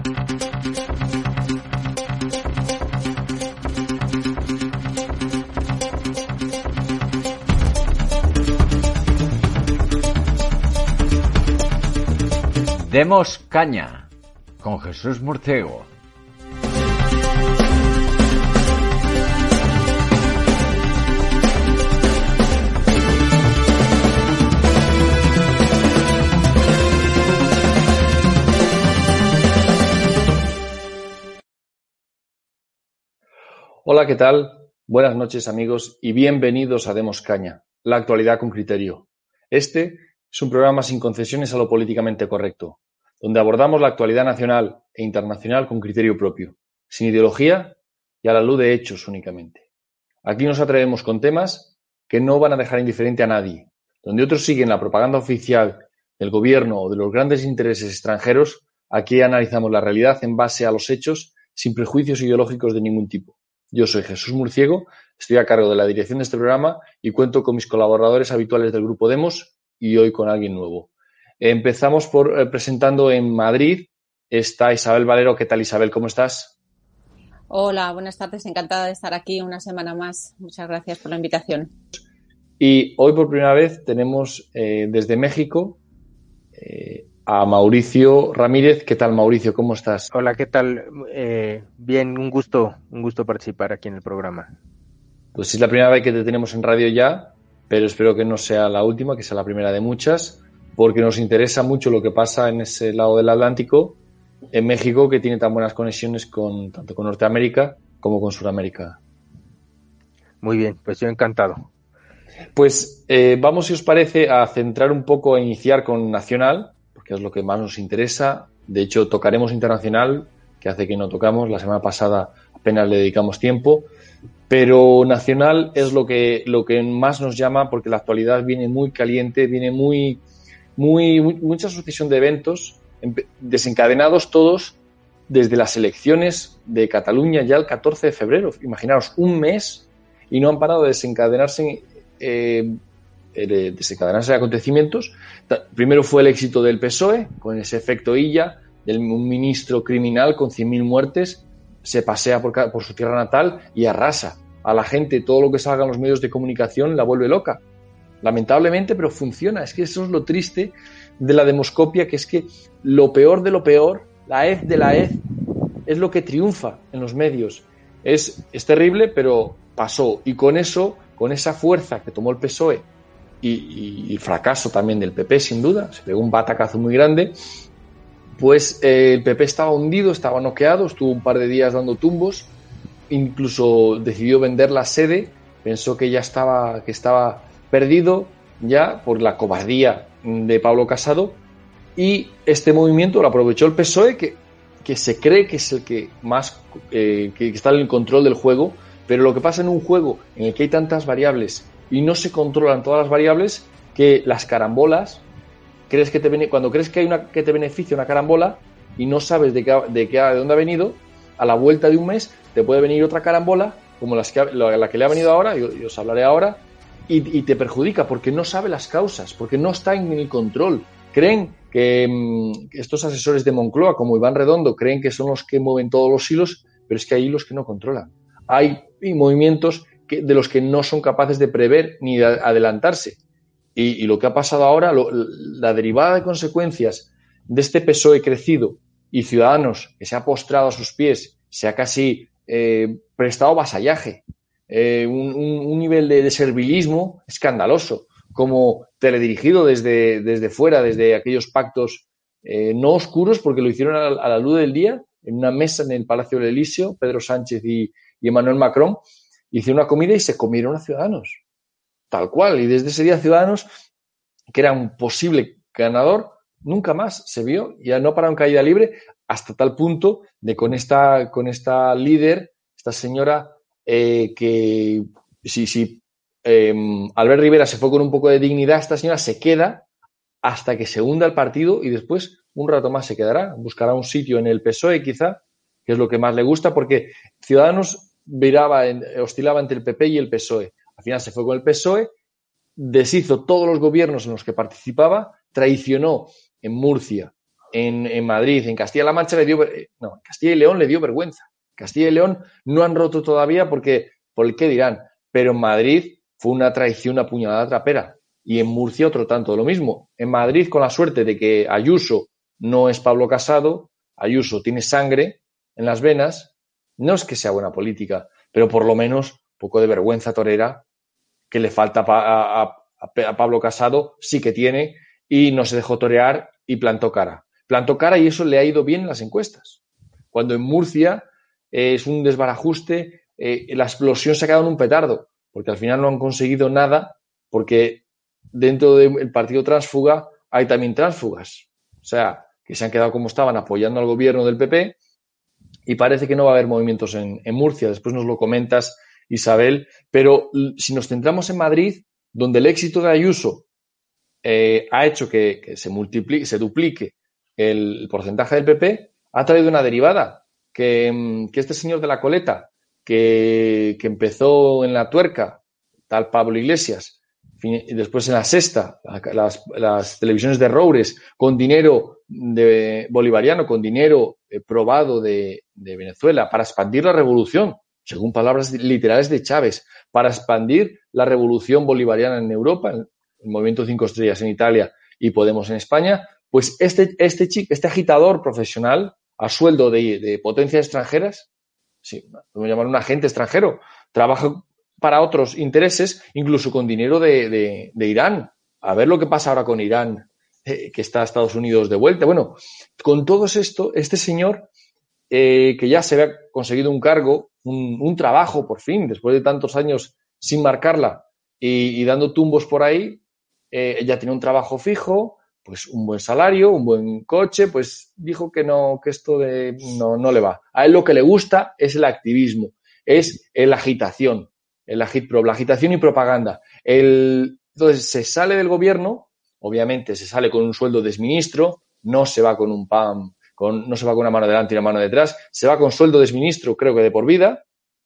Demos caña con Jesús Murciego. Hola, ¿qué tal? Buenas noches, amigos, y bienvenidos a Demos Caña, la actualidad con criterio. Este es un programa sin concesiones a lo políticamente correcto, donde abordamos la actualidad nacional e internacional con criterio propio, sin ideología y a la luz de hechos únicamente. Aquí nos atrevemos con temas que no van a dejar indiferente a nadie, donde otros siguen la propaganda oficial del gobierno o de los grandes intereses extranjeros. Aquí analizamos la realidad en base a los hechos, sin prejuicios ideológicos de ningún tipo. Yo soy Jesús Murciego, estoy a cargo de la dirección de este programa y cuento con mis colaboradores habituales del Grupo Demos y hoy con alguien nuevo. Empezamos por presentando en Madrid. Está Isabel Valero. ¿Qué tal, Isabel? ¿Cómo estás? Hola, buenas tardes. Encantada de estar aquí una semana más. Muchas gracias por la invitación. Y hoy por primera vez tenemos desde México a Mauricio Ramírez. ¿Qué tal, Mauricio? ¿Cómo estás? Hola, ¿qué tal? Bien, un gusto participar aquí en el programa. Pues es la primera vez que te tenemos en radio ya, pero espero que no sea la última, que sea la primera de muchas, porque nos interesa mucho lo que pasa en ese lado del Atlántico, en México, que tiene tan buenas conexiones tanto con Norteamérica como con Sudamérica. Muy bien, pues yo encantado. Pues vamos, si os parece, a centrar un poco, a iniciar con nacional, porque es lo que más nos interesa. De hecho, tocaremos internacional, que hace que no tocamos. La semana pasada apenas le dedicamos tiempo. Pero nacional es lo que más nos llama, porque la actualidad viene muy caliente, viene mucha sucesión de eventos, desencadenados todos desde las elecciones de Cataluña ya el 14 de febrero. Imaginaos, un mes y no han parado de desencadenarse acontecimientos. Primero fue el éxito del PSOE, con ese efecto Illa, de un ministro criminal con 100.000 muertes, se pasea por su tierra natal y arrasa a la gente. Todo lo que salga en los medios de comunicación la vuelve loca, lamentablemente, pero funciona. Es que eso es lo triste de la demoscopia, que es que lo peor de lo peor, la hez de la hez, es lo que triunfa en los medios. Es terrible, pero pasó. Y con eso, con esa fuerza que tomó el PSOE y el fracaso también del PP, sin duda, se pegó un batacazo muy grande, pues el PP estaba hundido, estaba noqueado, estuvo un par de días dando tumbos, incluso decidió vender la sede, pensó que ya estaba perdido ya por la cobardía de Pablo Casado, y este movimiento lo aprovechó el PSOE, que se cree que es el que más que está en el control del juego. Pero lo que pasa en un juego en el que hay tantas variables y no se controlan todas las variables, que las carambolas, cuando crees que hay que te beneficia una carambola y no sabes de dónde ha venido, a la vuelta de un mes te puede venir otra carambola, como la que le ha venido ahora, yo os hablaré ahora, y te perjudica porque no sabe las causas, porque no está en el control. Creen que estos asesores de Moncloa, como Iván Redondo, creen que son los que mueven todos los hilos, pero es que hay hilos que no controlan. Hay movimientos de los que no son capaces de prever ni de adelantarse. Y lo que ha pasado ahora, la derivada de consecuencias de este PSOE crecido y Ciudadanos que se ha postrado a sus pies, se ha casi prestado vasallaje, un nivel de servilismo escandaloso, como teledirigido desde fuera, desde aquellos pactos no oscuros, porque lo hicieron a la luz del día, en una mesa en el Palacio del Elíseo. Pedro Sánchez y Emmanuel Macron hicieron una comida y se comieron a Ciudadanos, tal cual. Y desde ese día Ciudadanos, que era un posible ganador, nunca más se vio, ya no pararon caída libre, hasta tal punto de con esta líder, esta señora, que si Albert Rivera se fue con un poco de dignidad, esta señora se queda hasta que se hunda el partido y después un rato más se quedará, buscará un sitio en el PSOE quizá, que es lo que más le gusta, porque Ciudadanos oscilaba entre el PP y el PSOE. Al final se fue con el PSOE, deshizo todos los gobiernos en los que participaba, traicionó en Murcia en Madrid, en Castilla-La Mancha en Castilla y León le dio vergüenza. Castilla y León no han roto todavía porque, por el qué dirán, pero en Madrid fue una traición, una puñalada trapera. Y en Murcia otro tanto de lo mismo. En Madrid, con la suerte de que Ayuso no es Pablo Casado, Ayuso tiene sangre en las venas, no es que sea buena política, pero por lo menos un poco de vergüenza torera que le falta a Pablo Casado, sí que tiene, y no se dejó torear y plantó cara. Plantó cara y eso le ha ido bien en las encuestas. Cuando en Murcia es un desbarajuste, la explosión se ha quedado en un petardo, porque al final no han conseguido nada, porque dentro del partido tránsfuga hay también tránsfugas. O sea, que se han quedado como estaban apoyando al gobierno del PP y parece que no va a haber movimientos en Murcia. Después nos lo comentas, Isabel. Pero si nos centramos en Madrid, donde el éxito de Ayuso ha hecho que se duplique el porcentaje del PP, ha traído una derivada, que este señor de la coleta, que empezó en La Tuerca, tal Pablo Iglesias, y después en La Sexta, las televisiones de Roures, con dinero bolivariano, con dinero probado de Venezuela, para expandir la revolución, según palabras literales de Chávez, para expandir la revolución bolivariana en Europa, el Movimiento 5 Estrellas en Italia y Podemos en España, pues este agitador profesional a sueldo de potencias extranjeras, sí, podemos llamar un agente extranjero, trabaja para otros intereses, incluso con dinero de Irán. A ver lo que pasa ahora con Irán, que está Estados Unidos de vuelta. Bueno, con todo esto, este señor, que ya se había conseguido un cargo, un trabajo, por fin, después de tantos años sin marcarla y dando tumbos por ahí, ya tiene un trabajo fijo, pues un buen salario, un buen coche, pues dijo que no, que esto no le va. A él lo que le gusta es el activismo, es la agitación, la agitación y propaganda. Entonces se sale del gobierno, obviamente se sale con un sueldo de exministro, no se va con un PAM, no se va con una mano delante y una mano detrás, se va con sueldo de exministro, creo que de por vida,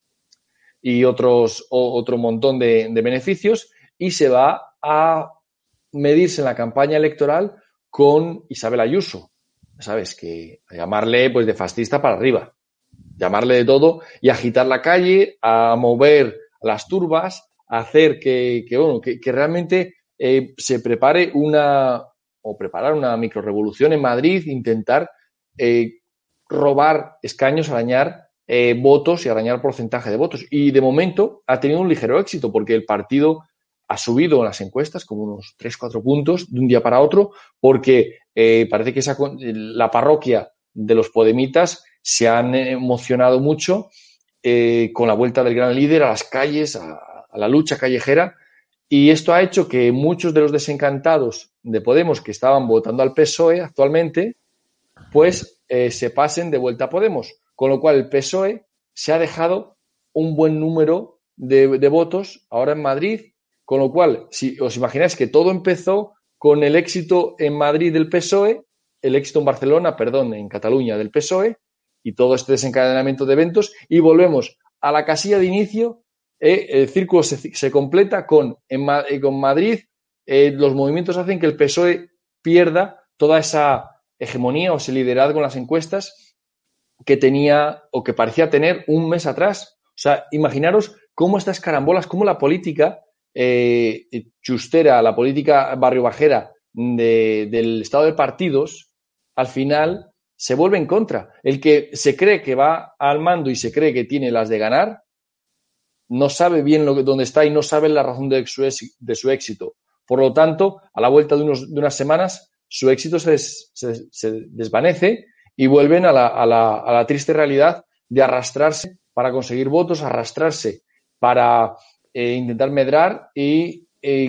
y otro montón de beneficios, y se va a medirse en la campaña electoral con Isabel Ayuso. ¿Sabes? Que llamarle pues de fascista para arriba, llamarle de todo y agitar la calle, a mover las turbas, a hacer que realmente se prepare preparar una microrevolución en Madrid, intentar robar escaños, arañar votos y arañar porcentaje de votos. Y de momento ha tenido un ligero éxito porque el partido ha subido en las encuestas como unos 3-4 puntos de un día para otro porque parece que la parroquia de los podemitas se han emocionado mucho con la vuelta del gran líder a las calles, a la lucha callejera, y esto ha hecho que muchos de los desencantados de Podemos que estaban votando al PSOE actualmente, pues se pasen de vuelta a Podemos, con lo cual el PSOE se ha dejado un buen número de votos ahora en Madrid, con lo cual, si os imagináis que todo empezó con el éxito en Madrid del PSOE, el éxito en Barcelona, en Cataluña del PSOE, y todo este desencadenamiento de eventos, y volvemos a la casilla de inicio, el círculo se completa con Madrid, los movimientos hacen que el PSOE pierda toda esa hegemonía o ese liderazgo en las encuestas que tenía o que parecía tener un mes atrás. O sea, imaginaros cómo estas carambolas, cómo la política chustera, la política barrio bajera del estado de partidos, al final se vuelve en contra. El que se cree que va al mando y se cree que tiene las de ganar, no sabe bien dónde está y no sabe la razón de su éxito. Por lo tanto, a la vuelta de unas semanas, su éxito se desvanece y vuelven a la triste realidad de arrastrarse para conseguir votos, arrastrarse para intentar medrar y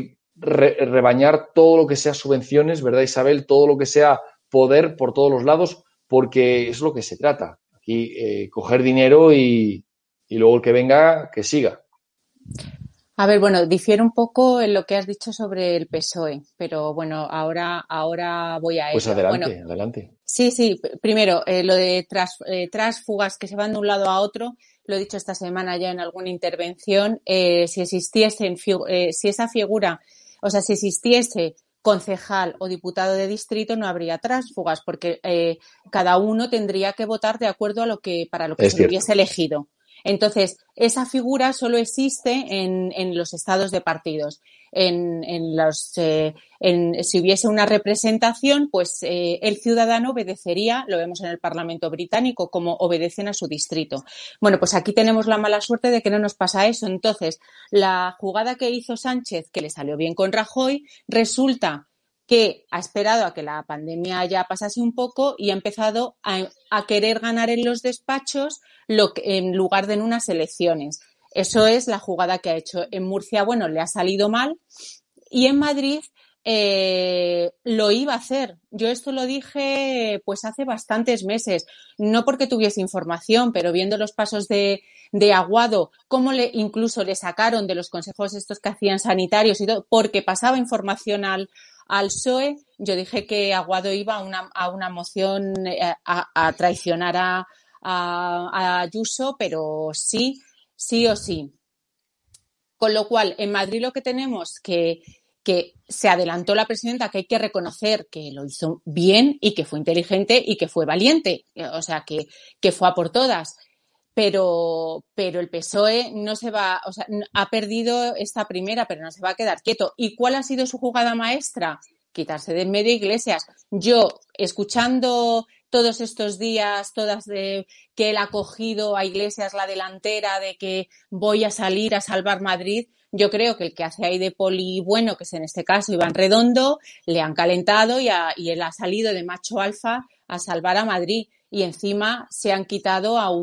rebañar todo lo que sea subvenciones, ¿verdad, Isabel? Todo lo que sea poder por todos los lados, porque es lo que se trata. Aquí coger dinero y luego el que venga, que siga. A ver, bueno, difiere un poco en lo que has dicho sobre el PSOE, pero bueno, ahora voy a ello. Pues adelante. Sí. Primero, lo de tránsfugas que se van de un lado a otro, lo he dicho esta semana ya en alguna intervención, si existiese concejal o diputado de distrito no habría tránsfugas, porque cada uno tendría que votar de acuerdo a para lo que se le hubiese elegido. Entonces, esa figura solo existe en los estados de partidos. Si hubiese una representación, pues el ciudadano obedecería, lo vemos en el Parlamento británico, como obedecen a su distrito. Bueno, pues aquí tenemos la mala suerte de que no nos pasa eso. Entonces, la jugada que hizo Sánchez, que le salió bien con Rajoy, resulta que ha esperado a que la pandemia ya pasase un poco y ha empezado a querer ganar en los despachos en lugar de en unas elecciones. Eso es la jugada que ha hecho. En Murcia, bueno, le ha salido mal, y en Madrid lo iba a hacer. Yo esto lo dije pues hace bastantes meses, no porque tuviese información, pero viendo los pasos de Aguado, cómo incluso le sacaron de los consejos estos que hacían sanitarios y todo, porque pasaba información al PSOE, yo dije que Aguado iba a una moción a traicionar a Ayuso, pero sí o sí. Con lo cual, en Madrid lo que tenemos que se adelantó la presidenta, que hay que reconocer que lo hizo bien y que fue inteligente y que fue valiente, o sea, que fue a por todas. Pero el PSOE no se va, o sea, ha perdido esta primera, pero no se va a quedar quieto. ¿Y cuál ha sido su jugada maestra? Quitarse de en medio Iglesias. Yo, escuchando todos estos días, que él ha cogido a Iglesias la delantera de que voy a salir a salvar Madrid, yo creo que el que hace ahí de poli bueno, que es en este caso Iván Redondo, le han calentado y él ha salido de macho alfa a salvar a Madrid. Y encima se han quitado a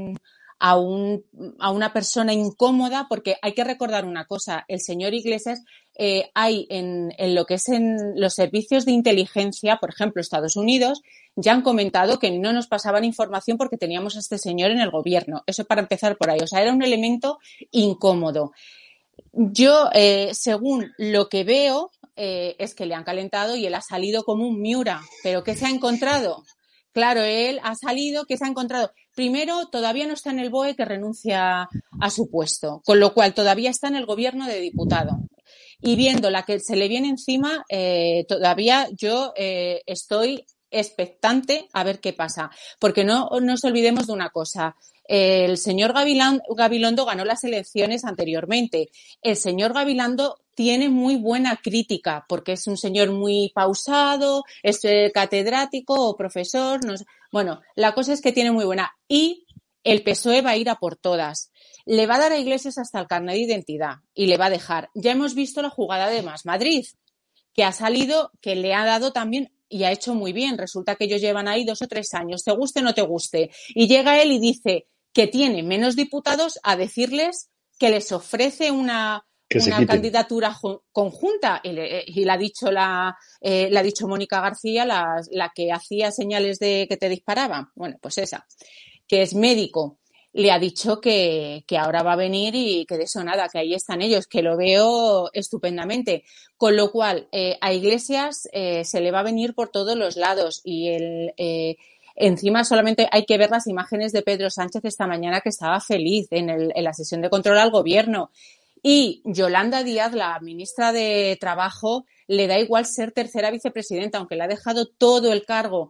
una persona incómoda, porque hay que recordar una cosa, el señor Iglesias hay en lo que es en los servicios de inteligencia, por ejemplo, Estados Unidos, ya han comentado que no nos pasaban información porque teníamos a este señor en el gobierno. Eso para empezar por ahí. O sea, era un elemento incómodo. Yo, según lo que veo, es que le han calentado y él ha salido como un Miura. ¿Pero qué se ha encontrado? Claro, él ha salido, ¿qué se ha encontrado? Primero, todavía no está en el BOE, que renuncia a su puesto, con lo cual todavía está en el gobierno de diputado. Y viendo la que se le viene encima, todavía yo estoy expectante a ver qué pasa. Porque no nos olvidemos de una cosa. El señor Gabilondo ganó las elecciones anteriormente. El señor Gabilondo tiene muy buena crítica porque es un señor muy pausado, es catedrático o profesor. No sé. Bueno, la cosa es que tiene muy buena. Y el PSOE va a ir a por todas. Le va a dar a Iglesias hasta el carnet de identidad y le va a dejar. Ya hemos visto la jugada de Más Madrid, que ha salido, que le ha dado también y ha hecho muy bien. Resulta que ellos llevan ahí 2 o 3 años, te guste o no te guste. Y llega él y dice que tiene menos diputados a decirles que les ofrece una candidatura conjunta. Y le ha dicho Mónica García, la que hacía señales de que te disparaba. Bueno, pues esa, que es médico. Le ha dicho que ahora va a venir y que de eso nada, que ahí están ellos, que lo veo estupendamente. Con lo cual, a Iglesias se le va a venir por todos los lados y encima solamente hay que ver las imágenes de Pedro Sánchez esta mañana, que estaba feliz en la sesión de control al gobierno. Y Yolanda Díaz, la ministra de Trabajo, le da igual ser tercera vicepresidenta, aunque le ha dejado todo el cargo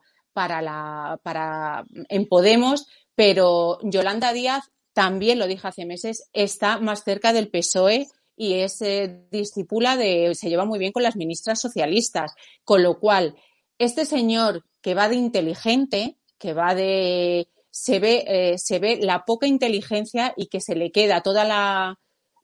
en Podemos, pero Yolanda Díaz, también lo dije hace meses, está más cerca del PSOE y es discípula se lleva muy bien con las ministras socialistas. Con lo cual, este señor que va de inteligente, se ve la poca inteligencia y que se le queda toda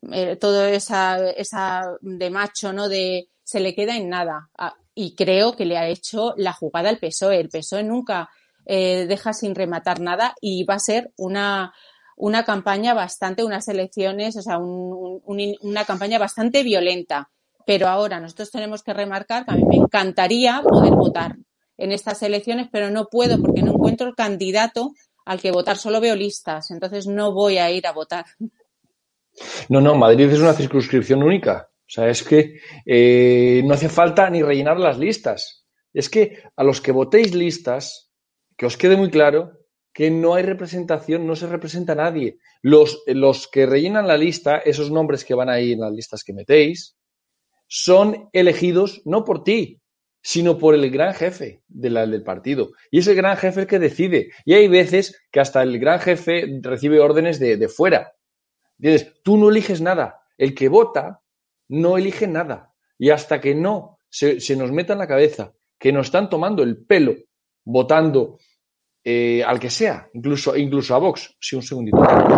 esa de macho, ¿no? Se le queda en nada. Y creo que le ha hecho la jugada al PSOE. El PSOE nunca deja sin rematar nada y va a ser una campaña unas elecciones, o sea, una campaña bastante violenta. Pero ahora nosotros tenemos que remarcar que a mí me encantaría poder votar en estas elecciones, pero no puedo porque no encuentro el candidato al que votar. Solo veo listas, entonces no voy a ir a votar. No, Madrid es una circunscripción única. O sea, es que no hace falta ni rellenar las listas. Es que a los que votéis listas, que os quede muy claro que no hay representación, no se representa a nadie. Los que rellenan la lista, esos nombres que van ahí en las listas que metéis, son elegidos no por ti, sino por el gran jefe del partido. Y es el gran jefe el que decide. Y hay veces que hasta el gran jefe recibe órdenes de fuera. ¿Entiendes? Tú no eliges nada. El que vota no elige nada. Y hasta que no se nos meta en la cabeza que nos están tomando el pelo votando al que sea, incluso a Vox. Sí, un segundito.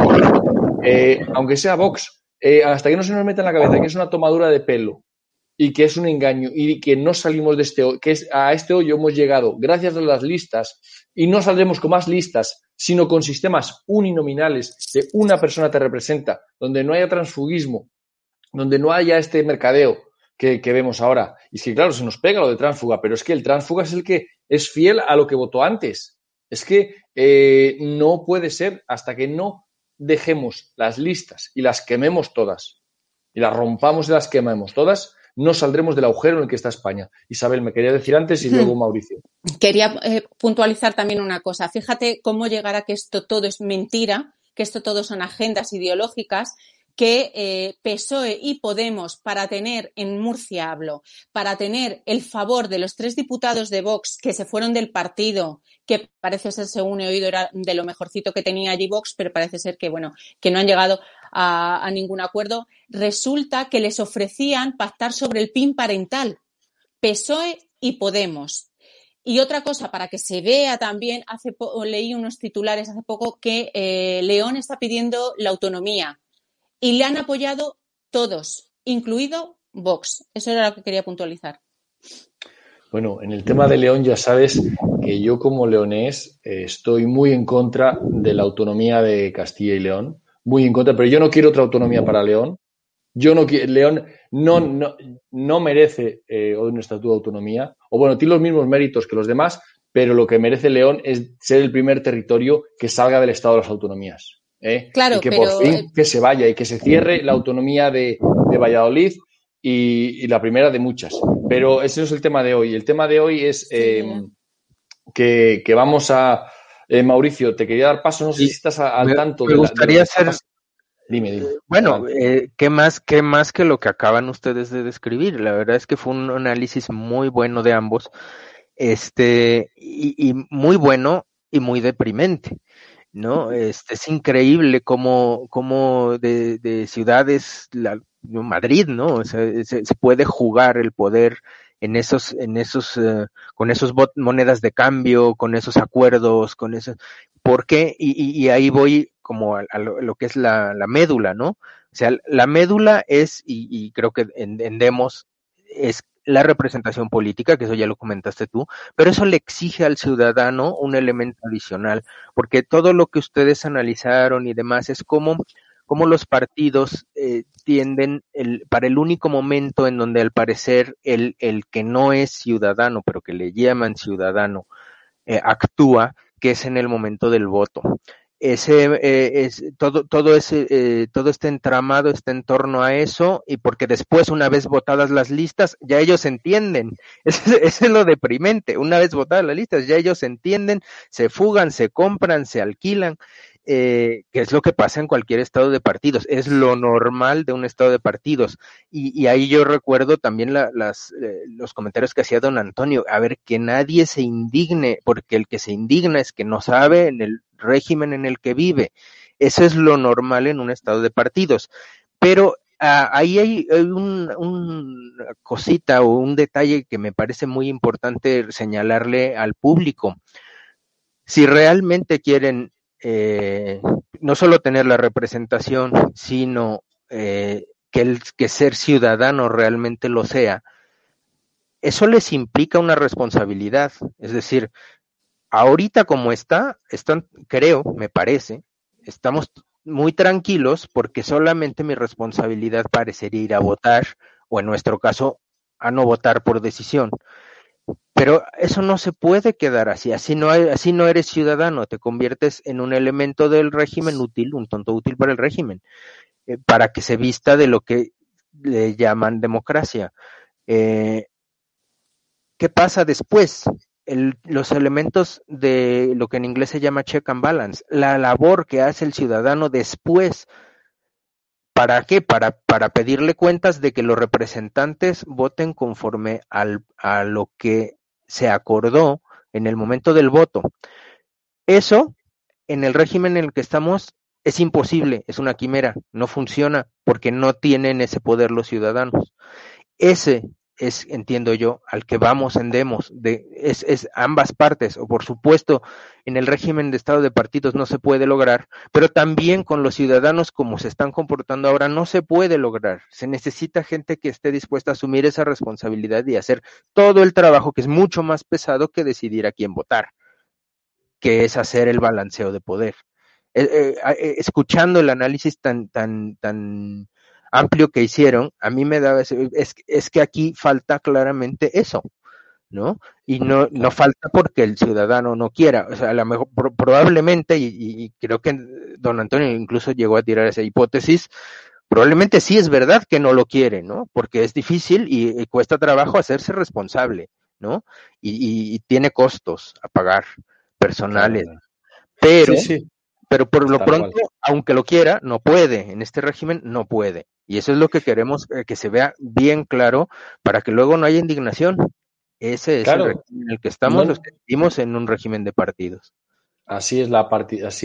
Aunque sea Vox, hasta que no se nos meta en la cabeza que es una tomadura de pelo y que es un engaño y que no salimos de este hoyo, a este hoyo hemos llegado gracias a las listas y no saldremos con más listas, sino con sistemas uninominales de una persona te representa, donde no haya transfugismo, donde no haya este mercadeo que vemos ahora. Y es que, claro, se nos pega lo de tránsfuga, pero es que el tránsfuga es el que es fiel a lo que votó antes. Es que no puede ser hasta que no dejemos las listas y las quememos todas y las rompamos y las quememos todas, no saldremos del agujero en el que está España. Isabel, me quería decir antes y luego Mauricio. Quería puntualizar también una cosa. Fíjate cómo llegar a que esto todo es mentira, que esto todo son agendas ideológicas, que PSOE y Podemos, para tener, en Murcia hablo, para tener el favor de los 3 diputados de Vox que se fueron del partido, que parece ser, según he oído, era de lo mejorcito que tenía allí Vox, pero parece ser que, bueno, que no han llegado a ningún acuerdo, resulta que les ofrecían pactar sobre el PIN parental, PSOE y Podemos. Y otra cosa, para que se vea también, leí unos titulares hace poco que León está pidiendo la autonomía. Y le han apoyado todos, incluido Vox. Eso era lo que quería puntualizar. Bueno, en el tema de León ya sabes que yo como leonés estoy muy en contra de la autonomía de Castilla y León. Muy en contra, pero yo no quiero otra autonomía para León. León no merece un estatuto de autonomía. O bueno, tiene los mismos méritos que los demás, pero lo que merece León es ser el primer territorio que salga del estado de las autonomías. Claro, y que pero... por fin que se vaya y que se cierre la autonomía de Valladolid y la primera de muchas. Pero ese no es el tema de hoy. El tema de hoy es que vamos a... Mauricio, te quería dar paso, no sé si estás al tanto. Me gustaría hacer... Dime. Bueno, ¿qué más que lo que acaban ustedes de describir? La verdad es que fue un análisis muy bueno de ambos, y muy bueno y muy deprimente, ¿no? Es increíble cómo de ciudades, Madrid, ¿no? O sea, se puede jugar el poder con esos monedas de cambio, con esos acuerdos, con eso. ¿Por qué? Y ahí voy como a lo que es la médula, ¿no? O sea, la médula es, y creo que en Demos, es la representación política, que eso ya lo comentaste tú, pero eso le exige al ciudadano un elemento adicional, porque todo lo que ustedes analizaron y demás es cómo los partidos tienden para el único momento en donde al parecer el que no es ciudadano, pero que le llaman ciudadano, actúa, que es en el momento del voto. Todo este entramado está en torno a eso, y porque después, una vez votadas las listas, ya ellos entienden. Eso es lo deprimente. Una vez votadas las listas, ya ellos entienden, se fugan, se compran, se alquilan, que es lo que pasa en cualquier estado de partidos. Es lo normal de un estado de partidos. Y ahí yo recuerdo también los comentarios que hacía don Antonio. A ver, que nadie se indigne, porque el que se indigna es que no sabe en el régimen en el que vive. Eso es lo normal en un estado de partidos. Pero ahí hay una cosita o un detalle que me parece muy importante señalarle al público. Si realmente quieren no solo tener la representación, sino que ser ciudadano realmente lo sea, eso les implica una responsabilidad. Es decir, ahorita como están, creo, me parece, estamos muy tranquilos porque solamente mi responsabilidad parecería ir a votar, o en nuestro caso, a no votar por decisión. Pero eso no se puede quedar así. Así no eres ciudadano, te conviertes en un elemento del régimen útil, un tonto útil para el régimen, para que se vista de lo que le llaman democracia. ¿Qué pasa después? Los elementos de lo que en inglés se llama check and balance, la labor que hace el ciudadano después ¿Para qué? Para pedirle cuentas de que los representantes voten conforme a lo que se acordó en el momento del voto. Eso, en el régimen en el que estamos, es imposible, es una quimera, no funciona, porque no tienen ese poder los ciudadanos. Ese es, entiendo yo, al que vamos en demos, es ambas partes, o por supuesto, en el régimen de estado de partidos no se puede lograr, pero también con los ciudadanos como se están comportando ahora no se puede lograr. Se necesita gente que esté dispuesta a asumir esa responsabilidad y hacer todo el trabajo que es mucho más pesado que decidir a quién votar, que es hacer el balanceo de poder. Escuchando el análisis tan amplio que hicieron, a mí me daba, es que aquí falta claramente eso, ¿no? Y no falta porque el ciudadano no quiera, o sea, a lo mejor probablemente, y creo que don Antonio incluso llegó a tirar esa hipótesis, probablemente sí es verdad que no lo quiere, ¿no? Porque es difícil y cuesta trabajo hacerse responsable, ¿no? Y tiene costos a pagar personales, Claro. pero... Sí. Pero por lo Tal pronto, cual. aunque lo quiera, no puede. En este régimen no puede. Y eso es lo que queremos que se vea bien claro para que luego no haya indignación. Ese es el Claro. régimen en el que estamos, No, los que vivimos en un régimen de partidos. así es la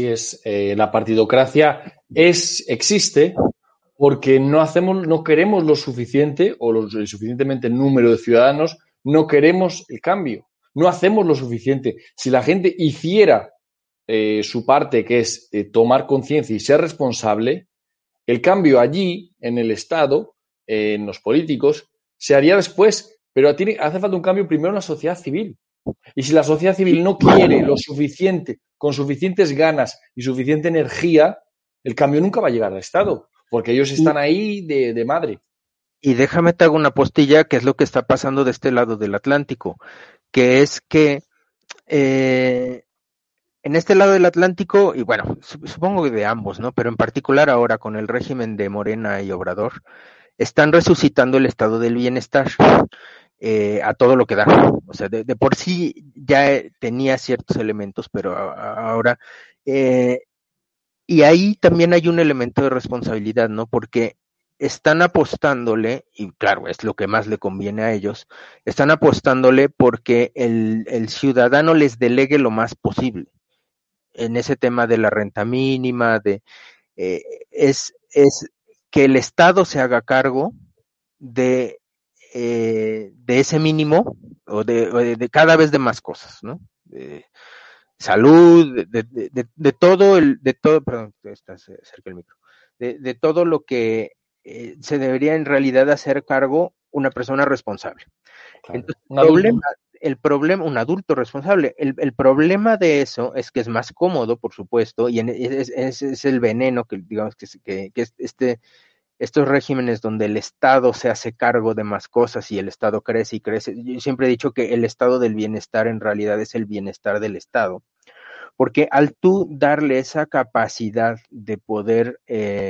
partidocracia existe porque no queremos lo suficiente o el suficientemente número de ciudadanos, no queremos el cambio, no hacemos lo suficiente. Si la gente hiciera su parte, que es tomar conciencia y ser responsable, el cambio allí, en el Estado, en los políticos, se haría después, pero hace falta un cambio primero en la sociedad civil. Y si la sociedad civil no quiere lo suficiente, con suficientes ganas y suficiente energía, el cambio nunca va a llegar al Estado, porque ellos están ahí de madre. Y déjame te hago una postilla, que es lo que está pasando de este lado del Atlántico, que es que en este lado del Atlántico, y bueno, supongo que de ambos, ¿no? Pero en particular ahora con el régimen de Morena y Obrador, están resucitando el estado del bienestar a todo lo que da. O sea, de por sí ya tenía ciertos elementos, pero ahora... y ahí también hay un elemento de responsabilidad, ¿no? Porque están apostándole, y claro, es lo que más le conviene a ellos, están apostándole porque el ciudadano les delegue lo más posible en ese tema de la renta mínima, es que el Estado se haga cargo de ese mínimo o de cada vez de más cosas, ¿no? Salud, de todo, perdón, está cerca el micro, de todo lo que se debería en realidad hacer cargo una persona responsable. Claro. Entonces, el problema, un adulto responsable, el problema de eso es que es más cómodo, por supuesto, y es el veneno que digamos que estos regímenes donde el Estado se hace cargo de más cosas y el Estado crece y crece. Yo siempre he dicho que el estado del bienestar en realidad es el bienestar del Estado, porque al tú darle esa capacidad de poder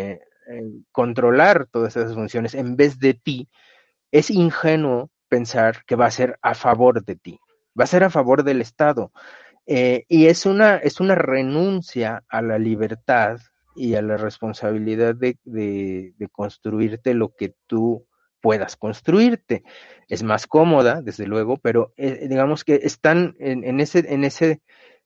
controlar todas esas funciones en vez de ti, es ingenuo pensar que va a ser a favor de ti, va a ser a favor del Estado. Y es una renuncia a la libertad y a la responsabilidad de construirte lo que tú puedas construirte. Es más cómoda, desde luego, pero digamos que están en ese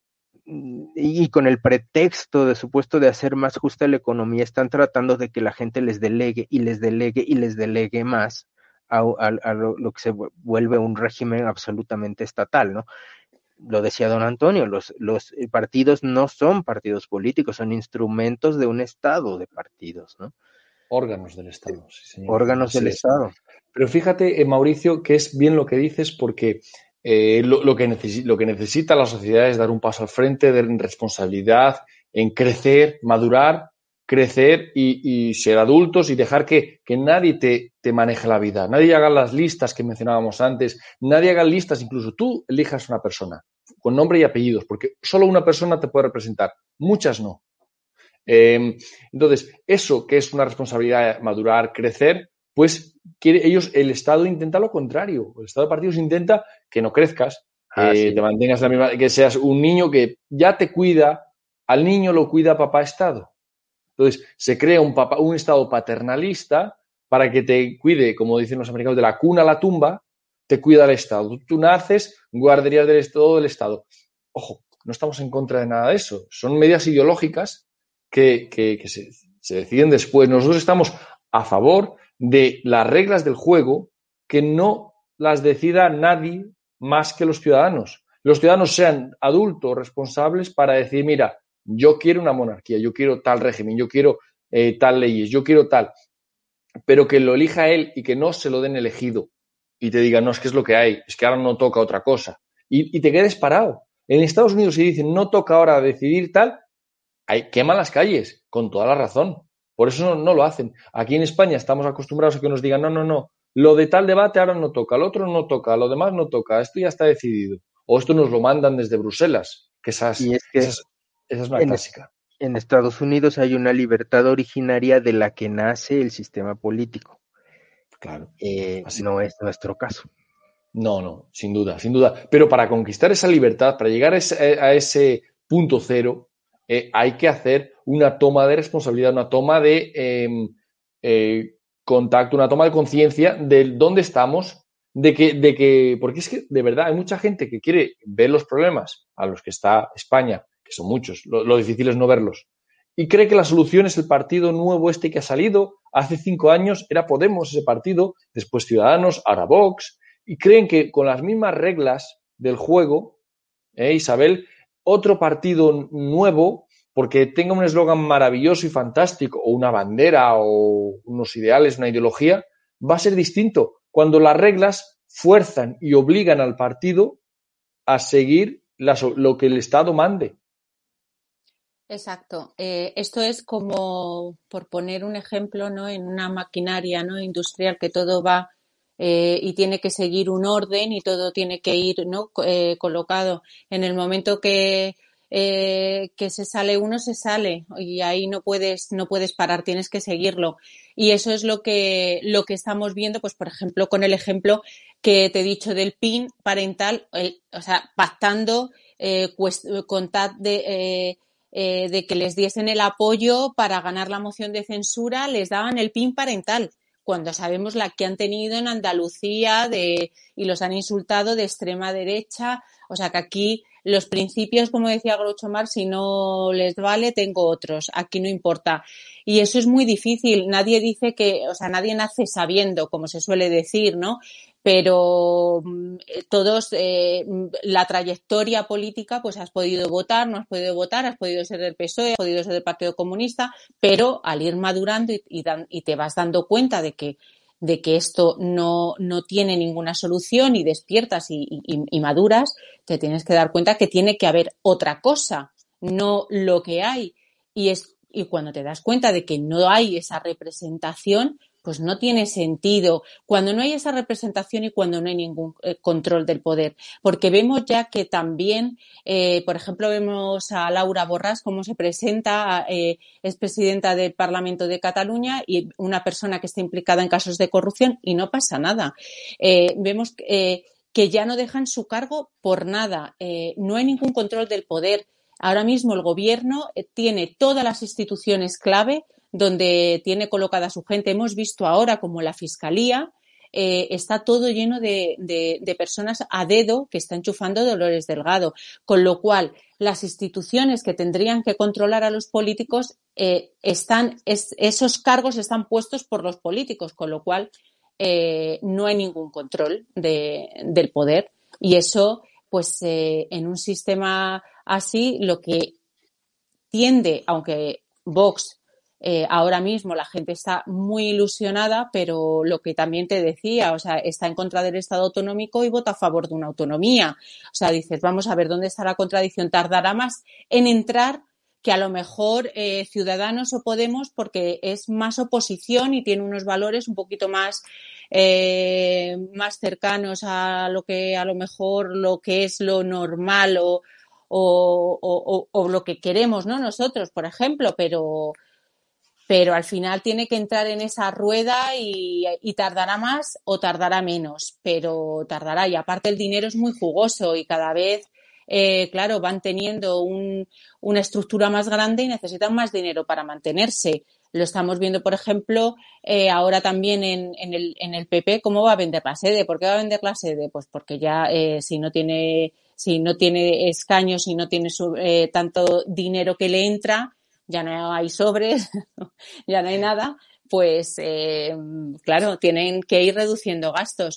y con el pretexto de supuesto de hacer más justa la economía, están tratando de que la gente les delegue y les delegue y les delegue más a lo que se vuelve un régimen absolutamente estatal, ¿no? Lo decía don Antonio, los partidos no son partidos políticos, son instrumentos de un Estado de partidos, ¿no? Órganos del Estado, sí, señor. Órganos del Estado. Pero fíjate, Mauricio, que es bien lo que dices, porque lo que necesita la sociedad es dar un paso al frente de responsabilidad, en crecer, madurar, crecer y ser adultos y dejar que nadie te maneje la vida. Nadie haga las listas que mencionábamos antes, nadie haga listas, incluso tú elijas una persona con nombre y apellidos, porque solo una persona te puede representar, muchas no. Entonces, eso que es una responsabilidad, madurar, crecer, pues el Estado intenta lo contrario. El Estado de partidos intenta que no crezcas, te mantengas la misma, que seas un niño que ya te cuida, al niño lo cuida papá Estado. Entonces, se crea un Estado paternalista para que te cuide, como dicen los americanos, de la cuna a la tumba, te cuida el Estado. Tú naces, guarderías del Estado, del Estado. Ojo, no estamos en contra de nada de eso. Son medidas ideológicas que se deciden después. Nosotros estamos a favor de las reglas del juego que no las decida nadie más que los ciudadanos. Los ciudadanos sean adultos responsables para decir, mira, yo quiero una monarquía, yo quiero tal régimen, yo quiero tal leyes, yo quiero tal, pero que lo elija él y que no se lo den elegido y te digan, no, es que es lo que hay, es que ahora no toca otra cosa. Y te quedes parado. En Estados Unidos se dicen, no toca ahora decidir tal, queman las calles, con toda la razón. Por eso no lo hacen. Aquí en España estamos acostumbrados a que nos digan, no, lo de tal debate ahora no toca, lo otro no toca, lo demás no toca, esto ya está decidido. O esto nos lo mandan desde Bruselas, que esa es una clásica. En Estados Unidos hay una libertad originaria de la que nace el sistema político. Claro. No es nuestro caso. No, sin duda. Pero para conquistar esa libertad, para llegar a ese punto cero, hay que hacer una toma de responsabilidad, una toma de contacto, una toma de conciencia de dónde estamos, porque es que de verdad hay mucha gente que quiere ver los problemas a los que está España, que son muchos, lo difícil es no verlos, y cree que la solución es el partido nuevo que ha salido. Hace 5 años era Podemos ese partido, después Ciudadanos, ahora Vox, y creen que con las mismas reglas del juego, Isabel, otro partido nuevo, porque tenga un eslogan maravilloso y fantástico, o una bandera, o unos ideales, una ideología, va a ser distinto cuando las reglas fuerzan y obligan al partido a seguir lo que el Estado mande. Exacto. Esto es como, por poner un ejemplo, ¿no? En una maquinaria, ¿no? industrial, que todo va y tiene que seguir un orden y todo tiene que ir, ¿no? Colocado. En el momento que se sale uno, se sale y ahí no puedes parar, tienes que seguirlo. Y eso es lo que estamos viendo, pues por ejemplo, con el ejemplo que te he dicho del PIN parental, o sea, pactando con TAT de que les diesen el apoyo para ganar la moción de censura, les daban el PIN parental, cuando sabemos la que han tenido en Andalucía y los han insultado de extrema derecha. O sea que aquí los principios, como decía Groucho Marx, si no les vale, tengo otros. Aquí no importa. Y eso es muy difícil. Nadie dice nadie nace sabiendo, como se suele decir, ¿no? Pero todos, la trayectoria política, pues has podido votar, no has podido votar, has podido ser del PSOE, has podido ser del Partido Comunista, pero al ir madurando y te vas dando cuenta de que esto no tiene ninguna solución y despiertas y maduras, te tienes que dar cuenta que tiene que haber otra cosa, no lo que hay. Y cuando te das cuenta de que no hay esa representación, pues no tiene sentido. Cuando no hay esa representación y cuando no hay ningún control del poder. Porque vemos ya que también, por ejemplo, vemos a Laura Borràs cómo se presenta, es presidenta del Parlamento de Cataluña y una persona que está implicada en casos de corrupción y no pasa nada. Vemos que ya no dejan su cargo por nada. No hay ningún control del poder. Ahora mismo el gobierno tiene todas las instituciones clave donde tiene colocada su gente. Hemos visto ahora como la Fiscalía está todo lleno de personas a dedo que está enchufando Dolores Delgado, con lo cual las instituciones que tendrían que controlar a los políticos esos cargos están puestos por los políticos, con lo cual no hay ningún control del poder. Y eso, pues en un sistema así, lo que tiende, aunque Vox ahora mismo la gente está muy ilusionada, pero lo que también te decía, o sea, está en contra del Estado autonómico y vota a favor de una autonomía. O sea, dices, vamos a ver dónde está la contradicción. Tardará más en entrar que a lo mejor Ciudadanos o Podemos, porque es más oposición y tiene unos valores un poquito más cercanos a lo que a lo mejor lo que es lo normal o lo que queremos, ¿no? Nosotros, por ejemplo, pero al final tiene que entrar en esa rueda y tardará más o tardará menos, pero tardará. Y aparte el dinero es muy jugoso y cada vez claro, van teniendo una estructura más grande y necesitan más dinero para mantenerse. Lo estamos viendo, por ejemplo, ahora también en el PP, cómo va a vender la sede. ¿Por qué va a vender la sede? Pues porque ya si no tiene escaños, si no tiene tanto dinero que le entra, ya no hay sobres, ya no hay nada, pues claro, tienen que ir reduciendo gastos.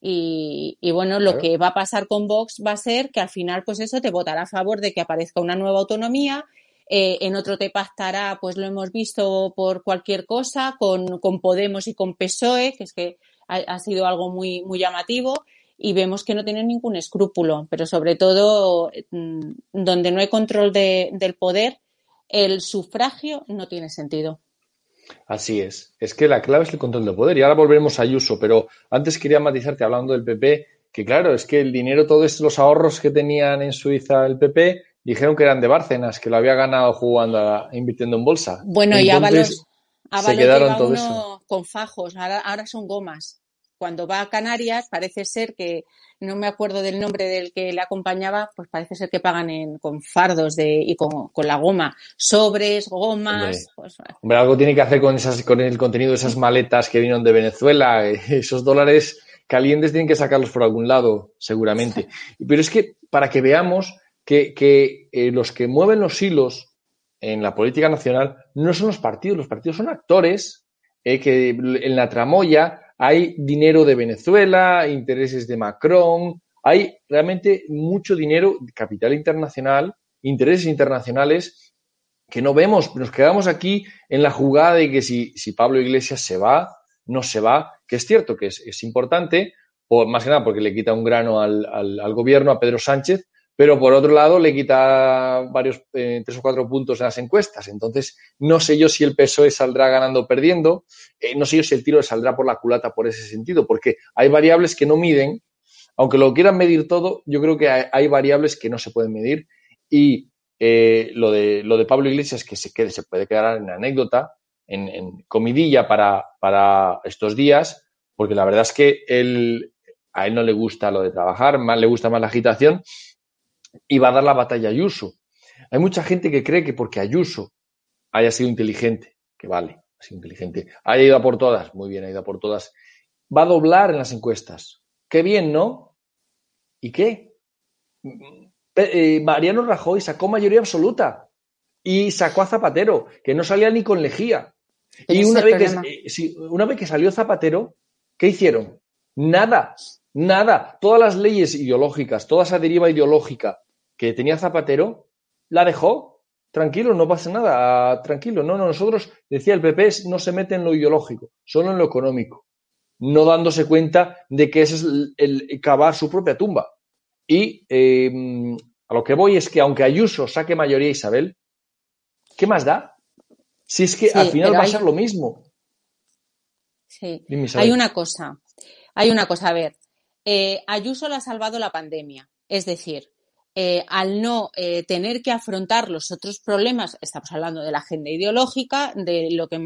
Y bueno, lo que va a pasar con Vox va a ser que al final, pues eso, te votará a favor de que aparezca una nueva autonomía, en otro te pactará, pues lo hemos visto por cualquier cosa, con Podemos y con PSOE, que es que ha sido algo muy, muy llamativo, y vemos que no tienen ningún escrúpulo, pero sobre todo donde no hay control del poder, el sufragio no tiene sentido. Así es. Es que la clave es el control del poder. Y ahora volveremos a Ayuso, pero antes quería matizarte hablando del PP, que claro, es que el dinero, todos los ahorros que tenían en Suiza el PP, dijeron que eran de Bárcenas, que lo había ganado jugando, invirtiendo en bolsa. Bueno, entonces, y Ábalos se quedaron lleva todo uno eso. con fajos, ahora son gomas. Cuando va a Canarias, parece ser que, no me acuerdo del nombre del que le acompañaba, pues parece ser que pagan con fardos y con la goma, sobres, gomas. Hombre, algo tiene que hacer con el contenido de esas maletas que vinieron de Venezuela. Esos dólares calientes tienen que sacarlos por algún lado, seguramente. Pero es que para que veamos que los que mueven los hilos en la política nacional no son los partidos son actores que en la tramoya hay dinero de Venezuela, intereses de Macron, hay realmente mucho dinero, capital internacional, intereses internacionales que no vemos. Nos quedamos aquí en la jugada de que si Pablo Iglesias se va, no se va, que es cierto que es importante, más que nada porque le quita un grano al gobierno, a Pedro Sánchez, pero por otro lado le quita varios 3 o 4 puntos en las encuestas. Entonces, no sé yo si el PSOE saldrá ganando o perdiendo, no sé yo si el tiro le saldrá por la culata por ese sentido, porque hay variables que no miden, aunque lo quieran medir todo, yo creo que hay variables que no se pueden medir y lo de Pablo Iglesias, que se puede quedar en anécdota, en comidilla para estos días, porque la verdad es que a él no le gusta lo de trabajar, le gusta más la agitación, y va a dar la batalla a Ayuso. Hay mucha gente que cree que porque Ayuso haya sido inteligente, que vale, ha sido inteligente, haya ido a por todas, muy bien, ha ido a por todas, va a doblar en las encuestas. Qué bien, ¿no? ¿Y qué? Mariano Rajoy sacó mayoría absoluta y sacó a Zapatero, que no salía ni con lejía. Pero y una vez que salió Zapatero, ¿qué hicieron? Nada. Todas las leyes ideológicas, toda esa deriva ideológica que tenía Zapatero, la dejó. Tranquilo, no pasa nada, tranquilo. No, nosotros, decía el PP, no se mete en lo ideológico, solo en lo económico, no dándose cuenta de que ese es el cavar su propia tumba. Y a lo que voy es que aunque Ayuso saque mayoría, Isabel, ¿qué más da? Si es que al final va a ser lo mismo. Sí, Dime, hay una cosa, a ver, Ayuso le ha salvado la pandemia, es decir, al no tener que afrontar los otros problemas, estamos hablando de la agenda ideológica, de lo que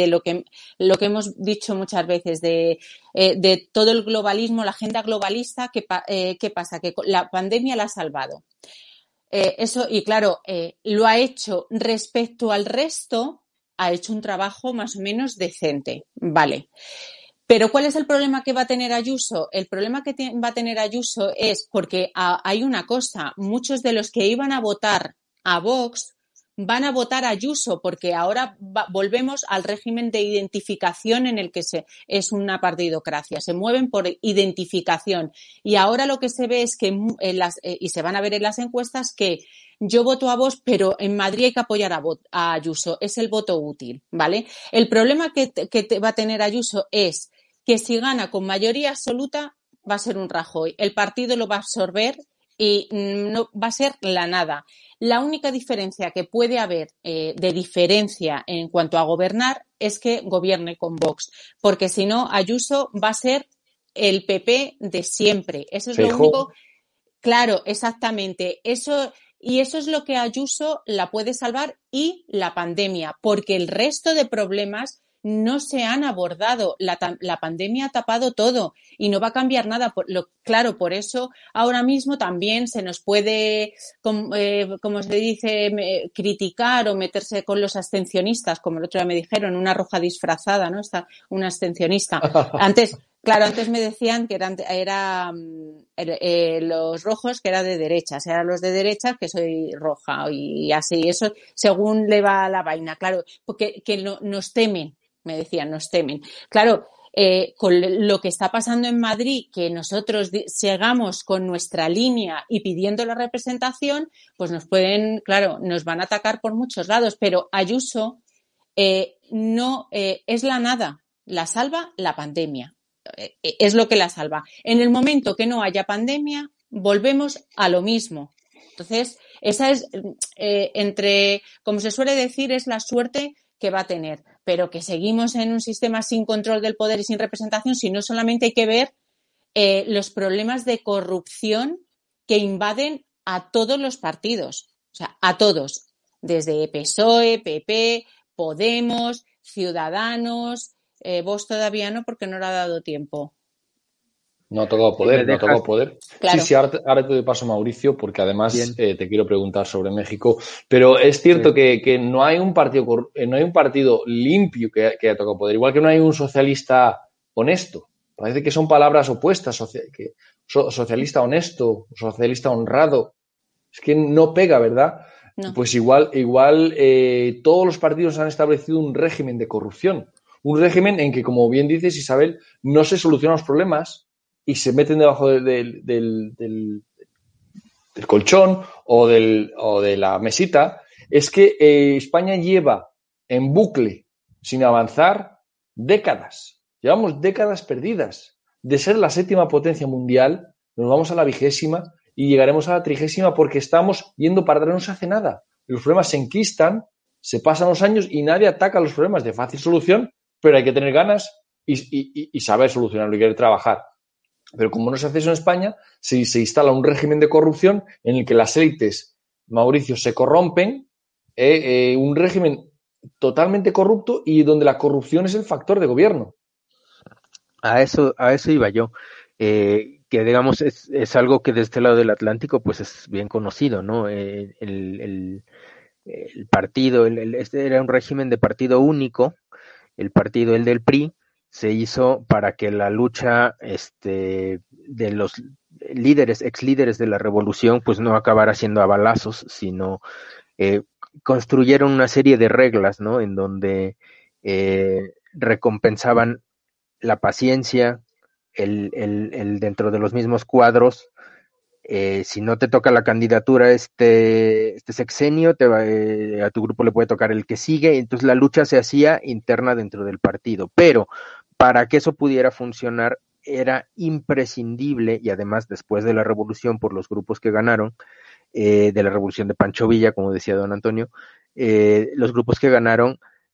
hemos dicho muchas veces, de todo el globalismo, la agenda globalista, ¿qué pasa? Que la pandemia la ha salvado. Eso, y claro, lo ha hecho respecto al resto, ha hecho un trabajo más o menos decente, vale. Pero ¿cuál es el problema que va a tener Ayuso? El problema que va a tener Ayuso es porque hay una cosa, muchos de los que iban a votar a Vox van a votar a Ayuso porque ahora volvemos al régimen de identificación en el que es una partidocracia, se mueven por identificación y ahora lo que se ve es que y se van a ver en las encuestas que yo voto a Vox, pero en Madrid hay que apoyar a Ayuso, es el voto útil, ¿vale? El problema que va a tener Ayuso es que si gana con mayoría absoluta va a ser un Rajoy. El partido lo va a absorber y no va a ser la nada. La única diferencia que puede haber de diferencia en cuanto a gobernar es que gobierne con Vox, porque si no, Ayuso va a ser el PP de siempre. Eso es Feijóo. Lo único. Claro, exactamente. Eso es lo que Ayuso la puede salvar y la pandemia, porque el resto de problemas no se han abordado. La pandemia ha tapado todo y no va a cambiar nada. Claro, por eso ahora mismo también se nos puede, como se dice, criticar o meterse con los abstencionistas, como el otro día me dijeron, una roja disfrazada, ¿no? Una abstencionista. Antes me decían que eran los rojos que eran de derechas, eran los de derechas que soy roja y así, eso según le va la vaina, claro, porque nos temen, me decían, nos temen. Claro, con lo que está pasando en Madrid, que nosotros sigamos con nuestra línea y pidiendo la representación, pues nos van a atacar por muchos lados, pero Ayuso no es la nada, la salva la pandemia. Es lo que la salva. En el momento que no haya pandemia, volvemos a lo mismo. Entonces, esa es, como se suele decir, es la suerte que va a tener. Pero que seguimos en un sistema sin control del poder y sin representación, sino solamente hay que ver los problemas de corrupción que invaden a todos los partidos. O sea, a todos. Desde PSOE, PP, Podemos, Ciudadanos. Vos todavía no, porque no le ha dado tiempo. No ha tocado poder, no ha tocado poder. Claro. Sí, ahora te doy paso, Mauricio, porque además te quiero preguntar sobre México. Pero es cierto que no hay un partido limpio que haya tocado poder. Igual que no hay un socialista honesto. Parece que son palabras opuestas. Socialista honesto, socialista honrado. Es que no pega, ¿verdad? No. Pues igual todos los partidos han establecido un régimen de corrupción. Un régimen en que, como bien dices, Isabel, no se solucionan los problemas y se meten debajo del colchón o de la mesita. Es que España lleva en bucle, sin avanzar, décadas. Llevamos décadas perdidas. De ser la 7ª potencia mundial, nos vamos a la 20ª y llegaremos a la 30ª porque estamos yendo para atrás, no se hace nada. Los problemas se enquistan, se pasan los años y nadie ataca los problemas de fácil solución, pero hay que tener ganas y saber solucionarlo y querer trabajar. Pero como no se hace eso en España, se instala un régimen de corrupción en el que las élites, Mauricio, se corrompen, un régimen totalmente corrupto y donde la corrupción es el factor de gobierno. A eso iba yo. Que digamos es algo que de este lado del Atlántico pues es bien conocido, ¿no? El partido, este era un régimen de partido único. El del PRI, se hizo para que la lucha de los ex líderes de la revolución pues no acabara siendo a balazos, sino construyeron una serie de reglas, ¿no? En donde recompensaban la paciencia, el dentro de los mismos cuadros. Si no te toca la candidatura este sexenio, a tu grupo le puede tocar el que sigue. Entonces la lucha se hacía interna dentro del partido, pero para que eso pudiera funcionar era imprescindible, y además después de la revolución por los grupos que ganaron, de la revolución de Pancho Villa, como decía don Antonio, los grupos que ganaron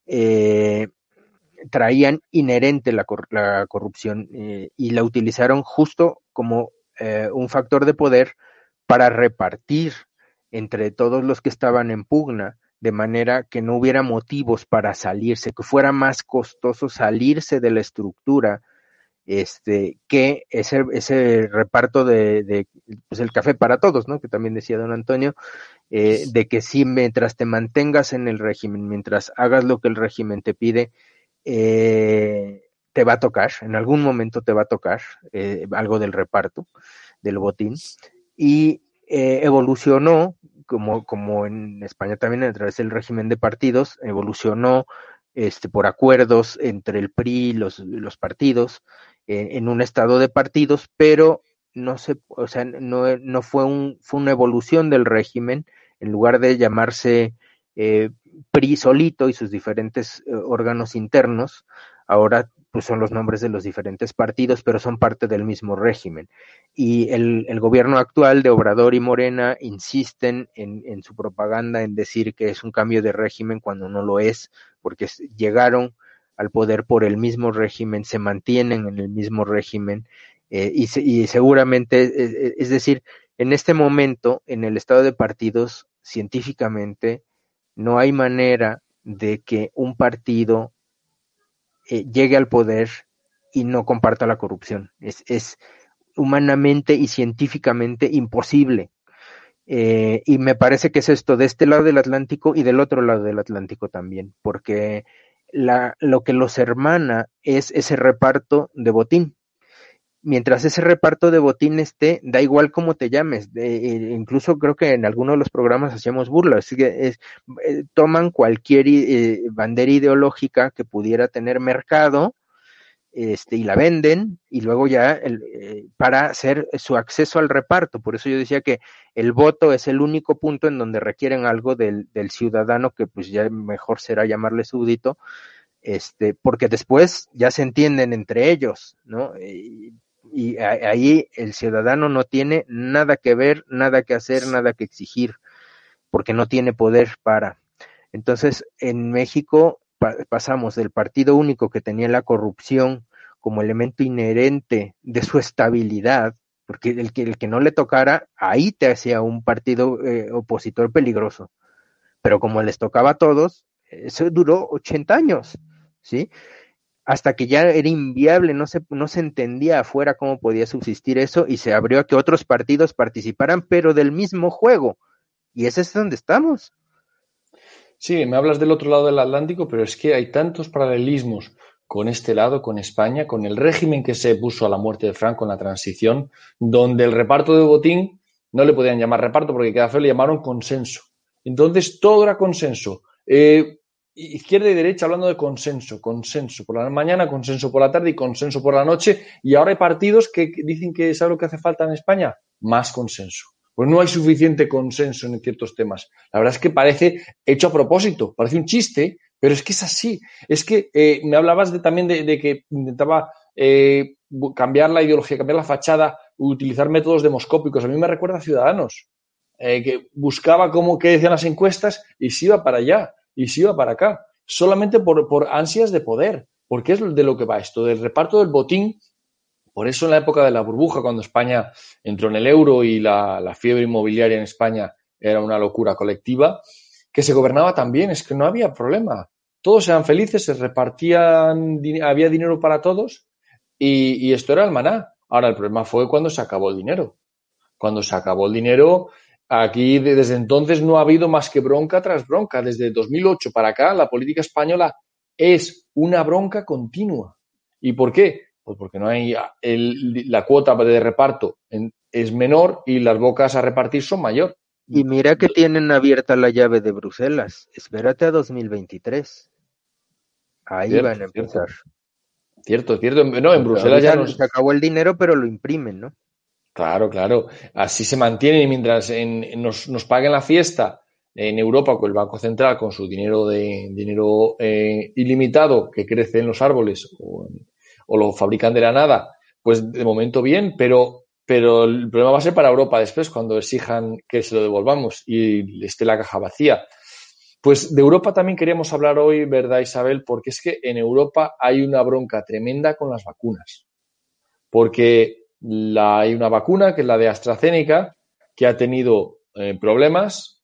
traían inherente la corrupción y la utilizaron justo como un factor de poder para repartir entre todos los que estaban en pugna, de manera que no hubiera motivos para salirse, que fuera más costoso salirse de la estructura, que ese reparto de pues el café para todos, ¿no? Que también decía don Antonio, de que si mientras te mantengas en el régimen, mientras hagas lo que el régimen te pide, te va a tocar, en algún momento te va a tocar algo del reparto, del botín, y evolucionó, como en España también a través del régimen de partidos, evolucionó por acuerdos entre el PRI y los partidos, en un estado de partidos, pero no fue una evolución del régimen. En lugar de llamarse PRI solito y sus diferentes órganos internos, ahora pues son los nombres de los diferentes partidos, pero son parte del mismo régimen. Y el gobierno actual de Obrador y Morena insisten en su propaganda en decir que es un cambio de régimen cuando no lo es, porque llegaron al poder por el mismo régimen, se mantienen en el mismo régimen, y seguramente, es decir, en este momento, en el estado de partidos, científicamente, no hay manera de que un partido llegue al poder y no comparta la corrupción. Es humanamente y científicamente imposible. Y me parece que es esto de este lado del Atlántico y del otro lado del Atlántico también, porque lo que los hermana es ese reparto de botín. Mientras ese reparto de botín esté, da igual cómo te llames, incluso creo que en alguno de los programas hacíamos burlas, toman cualquier bandera ideológica que pudiera tener mercado, y la venden, y luego ya para hacer su acceso al reparto. Por eso yo decía que el voto es el único punto en donde requieren algo del ciudadano, que pues ya mejor será llamarle súbdito, porque después ya se entienden entre ellos, ¿no? Y ahí el ciudadano no tiene nada que ver, nada que hacer, nada que exigir, porque no tiene poder para. Entonces, en México pasamos del partido único que tenía la corrupción como elemento inherente de su estabilidad, porque el que no le tocara, ahí te hacía un partido opositor peligroso. Pero como les tocaba a todos, eso duró 80 años, ¿sí? Hasta que ya era inviable, no se entendía afuera cómo podía subsistir eso, y se abrió a que otros partidos participaran, pero del mismo juego. Y ese es donde estamos. Sí, me hablas del otro lado del Atlántico, pero es que hay tantos paralelismos con este lado, con España, con el régimen que se puso a la muerte de Franco en la transición, donde el reparto de botín no le podían llamar reparto porque queda feo, le llamaron consenso. Entonces todo era consenso. Izquierda y derecha hablando de consenso, consenso por la mañana, consenso por la tarde y consenso por la noche. Y ahora hay partidos que dicen que ¿sabe lo que hace falta en España? Más consenso. Pues no hay suficiente consenso en ciertos temas. La verdad es que parece hecho a propósito, parece un chiste, pero es que es así. Es que me hablabas también de que intentaba cambiar la ideología, cambiar la fachada, utilizar métodos demoscópicos. A mí me recuerda a Ciudadanos, que buscaba qué decían las encuestas y se iba para allá y se iba para acá, solamente por ansias de poder, porque es de lo que va esto, del reparto del botín. Por eso en la época de la burbuja, cuando España entró en el euro y la fiebre inmobiliaria en España era una locura colectiva, que se gobernaba tan bien, es que no había problema. Todos eran felices, se repartían, había dinero para todos y esto era el maná. Ahora, el problema fue cuando se acabó el dinero. Cuando se acabó el dinero, aquí desde entonces no ha habido más que bronca tras bronca. Desde 2008 para acá, la política española es una bronca continua. ¿Y por qué? Pues porque no hay la cuota de reparto es menor y las bocas a repartir son mayor. Y mira que tienen abierta la llave de Bruselas. Espérate a 2023. Ahí Cierto, van a empezar. Cierto. No, en Bruselas ya se acabó el dinero, pero lo imprimen, ¿no? Claro. Así se mantiene y mientras nos paguen la fiesta en Europa con el Banco Central con su dinero ilimitado que crece en los árboles o lo fabrican de la nada, pues de momento bien, pero el problema va a ser para Europa después cuando exijan que se lo devolvamos y esté la caja vacía. Pues de Europa también queríamos hablar hoy, ¿verdad, Isabel? Porque es que en Europa hay una bronca tremenda con las vacunas. Porque hay una vacuna, que es la de AstraZeneca, que ha tenido problemas,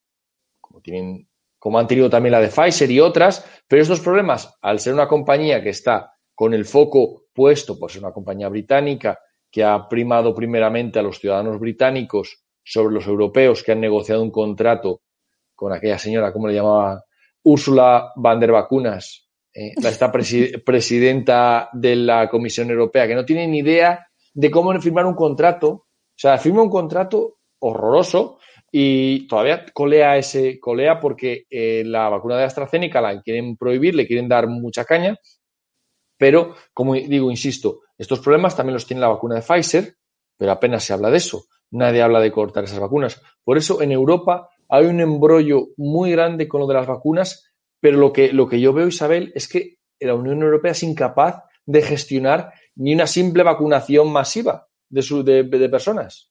como han tenido también la de Pfizer y otras, pero estos problemas, al ser una compañía que está con el foco puesto, pues es una compañía británica que ha primado primeramente a los ciudadanos británicos sobre los europeos que han negociado un contrato con aquella señora, ¿cómo le llamaba? Ursula von der Vacunas, esta presidenta de la Comisión Europea, que no tiene ni idea de cómo firmar un contrato. O sea, firma un contrato horroroso y todavía colea porque la vacuna de AstraZeneca la quieren prohibir, le quieren dar mucha caña, pero, como digo, insisto, estos problemas también los tiene la vacuna de Pfizer, pero apenas se habla de eso. Nadie habla de cortar esas vacunas. Por eso, en Europa hay un embrollo muy grande con lo de las vacunas, pero lo que yo veo, Isabel, es que la Unión Europea es incapaz de gestionar ni una simple vacunación masiva de personas.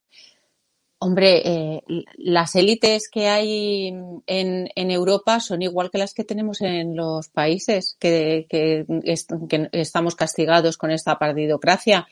Hombre, las élites que hay en Europa son igual que las que tenemos en los países que estamos castigados con esta partidocracia.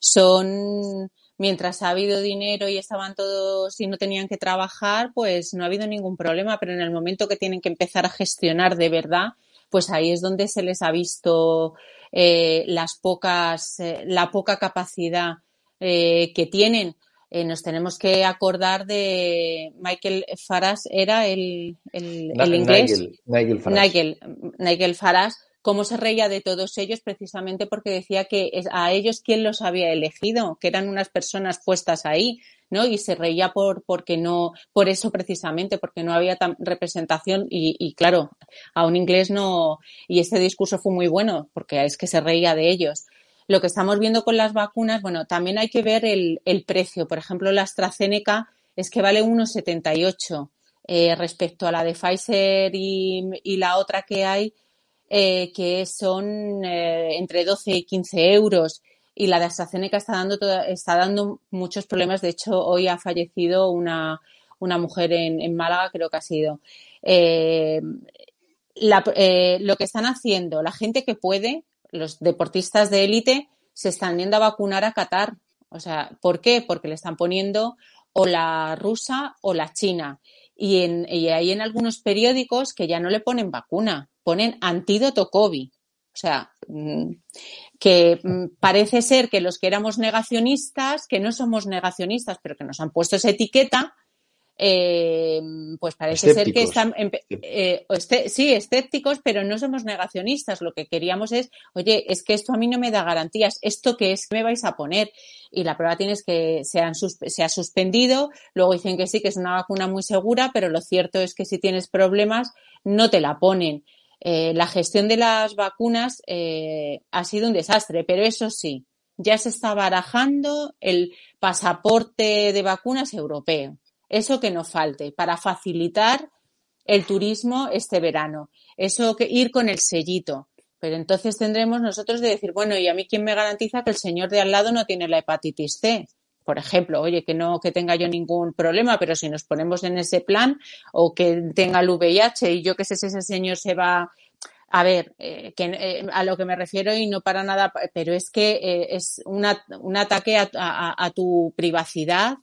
Mientras ha habido dinero y estaban todos y no tenían que trabajar, pues no ha habido ningún problema, pero en el momento que tienen que empezar a gestionar de verdad, pues ahí es donde se les ha visto la poca capacidad que tienen. Nos tenemos que acordar de Michael Farage, era el inglés. Nigel Farage. Nigel Farage, cómo se reía de todos ellos precisamente porque decía que a ellos quién los había elegido, que eran unas personas puestas ahí, ¿no? Y se reía por eso precisamente, porque no había representación y claro, a un inglés no, y este discurso fue muy bueno porque es que se reía de ellos. Lo que estamos viendo con las vacunas, bueno, también hay que ver el precio. Por ejemplo, la AstraZeneca es que vale 1,78 respecto a la de Pfizer y la otra que hay, que son entre 12 y 15 euros. Y la de AstraZeneca está dando muchos problemas. De hecho, hoy ha fallecido una mujer en Málaga, creo que ha sido. Lo que están haciendo, la gente que puede, los deportistas de élite, se están yendo a vacunar a Qatar. O sea, ¿por qué? Porque le están poniendo o la rusa o la china. Y hay en algunos periódicos que ya no le ponen vacuna, ponen antídoto COVID. O sea, que parece ser que los que éramos negacionistas, que no somos negacionistas, pero que nos han puesto esa etiqueta, pues parece escépticos. Ser que están sí, escépticos, pero no somos negacionistas. Lo que queríamos es, oye, es que esto a mí no me da garantías, ¿esto qué es? ¿Qué me vais a poner? Y la prueba tienes que se ha suspendido, luego dicen que sí, que es una vacuna muy segura, pero lo cierto es que si tienes problemas no te la ponen. La gestión de las vacunas ha sido un desastre, pero eso sí, ya se está barajando el pasaporte de vacunas europeo. Eso que no falte, para facilitar el turismo este verano. Eso que ir con el sellito. Pero entonces tendremos nosotros de decir, bueno, ¿y a mí quién me garantiza que el señor de al lado no tiene la hepatitis C? Por ejemplo, oye, que no que tenga yo ningún problema, pero si nos ponemos en ese plan, o que tenga el VIH y yo qué sé si ese señor se va... A ver, a lo que me refiero y no para nada, pero es que es un ataque a tu privacidad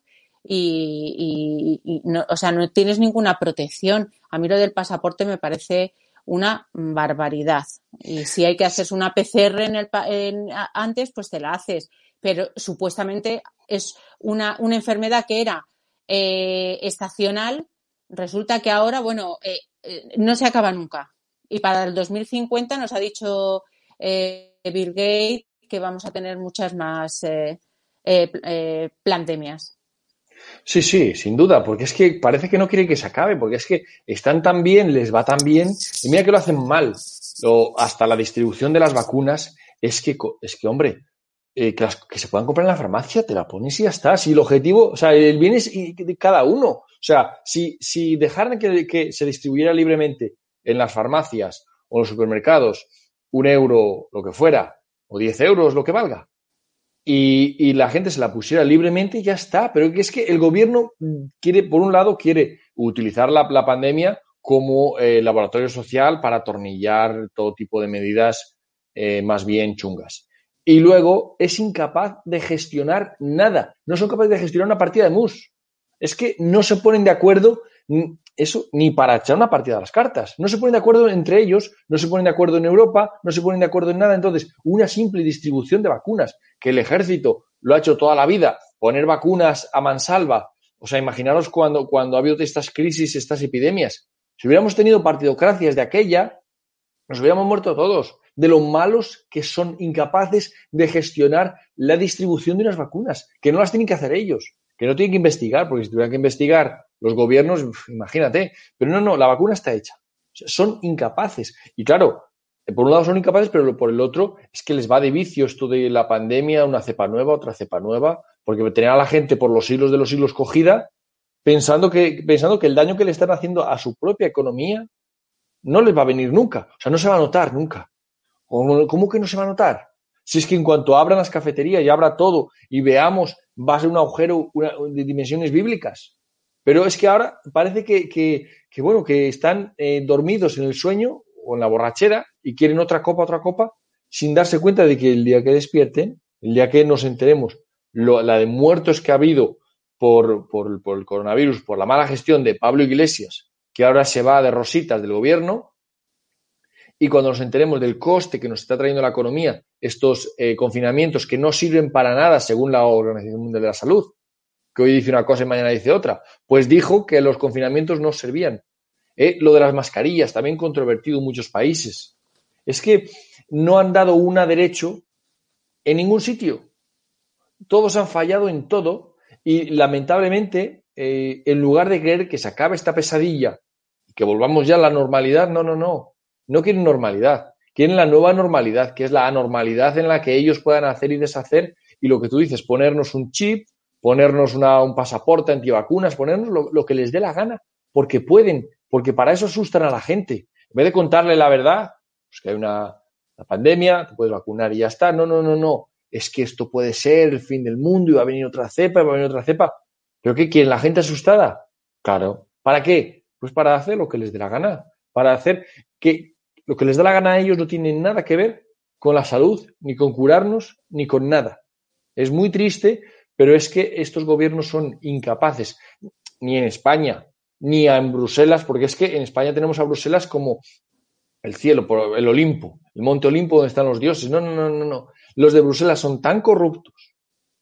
y no, o sea, no tienes ninguna protección. A mí lo del pasaporte me parece una barbaridad. Y si hay que hacerse una PCR antes, pues te la haces. Pero supuestamente es una enfermedad que era estacional. Resulta que ahora, bueno, no se acaba nunca. Y para el 2050 nos ha dicho Bill Gates que vamos a tener muchas más pandemias. Sí, sí, sin duda, porque es que parece que no quieren que se acabe, porque es que están tan bien, les va tan bien, y mira que lo hacen mal. Hasta la distribución de las vacunas, es que hombre, que se puedan comprar en la farmacia, te la pones y ya está. Si el objetivo, o sea, el bien es de cada uno. O sea, si dejaran que se distribuyera libremente en las farmacias o en los supermercados 1 euro, lo que fuera, o 10 euros, lo que valga, y la gente se la pusiera libremente y ya está. Pero es que el gobierno quiere, por un lado, quiere utilizar la pandemia como laboratorio social para atornillar todo tipo de medidas más bien chungas. Y luego es incapaz de gestionar nada. No son capaces de gestionar una partida de mus. Es que no se ponen de acuerdo eso ni para echar una partida de las cartas. No se ponen de acuerdo entre ellos, no se ponen de acuerdo en Europa, no se ponen de acuerdo en nada. Entonces, una simple distribución de vacunas, que el ejército lo ha hecho toda la vida, poner vacunas a mansalva. O sea, imaginaros cuando ha habido estas crisis, estas epidemias. Si hubiéramos tenido partidocracias de aquella, nos hubiéramos muerto todos, de lo malos que son, incapaces de gestionar la distribución de unas vacunas, que no las tienen que hacer ellos, que no tienen que investigar, porque si tuvieran que investigar los gobiernos, imagínate. Pero no, la vacuna está hecha. O sea, son incapaces. Y claro, por un lado son incapaces, pero por el otro es que les va de vicio esto de la pandemia, una cepa nueva, otra cepa nueva, porque tener a la gente por los siglos de los siglos cogida, pensando que el daño que le están haciendo a su propia economía no les va a venir nunca. O sea, no se va a notar nunca. ¿Cómo que no se va a notar? Si es que en cuanto abran las cafeterías y abra todo y veamos, va a ser un agujero de dimensiones bíblicas. Pero es que ahora parece que están dormidos en el sueño o en la borrachera y quieren otra copa, sin darse cuenta de que el día que despierten, el día que nos enteremos la de muertos que ha habido por el coronavirus, por la mala gestión de Pablo Iglesias, que ahora se va de rositas del gobierno, y cuando nos enteremos del coste que nos está trayendo la economía, estos confinamientos que no sirven para nada según la Organización Mundial de la Salud, que hoy dice una cosa y mañana dice otra, pues dijo que los confinamientos no servían. Lo de las mascarillas, también controvertido en muchos países. Es que no han dado una derecho en ningún sitio. Todos han fallado en todo y lamentablemente, en lugar de querer que se acabe esta pesadilla y que volvamos ya a la normalidad, no quieren normalidad, quieren la nueva normalidad, que es la anormalidad en la que ellos puedan hacer y deshacer, y lo que tú dices, ponernos un chip, ponernos un pasaporte antivacunas, ponernos lo que les dé la gana, porque pueden, porque para eso asustan a la gente. En vez de contarle la verdad, pues que hay una pandemia, te puedes vacunar y ya está. No. Es que esto puede ser el fin del mundo y va a venir otra cepa, ¿Pero qué quieren? ¿La gente asustada? Claro. ¿Para qué? Pues para hacer lo que les dé la gana. Para hacer que lo que les da la gana a ellos no tiene nada que ver con la salud, ni con curarnos, ni con nada. Es muy triste, pero es que estos gobiernos son incapaces, ni en España, ni en Bruselas, porque es que en España tenemos a Bruselas como el cielo, el Olimpo, el monte Olimpo donde están los dioses. No. Los de Bruselas son tan corruptos,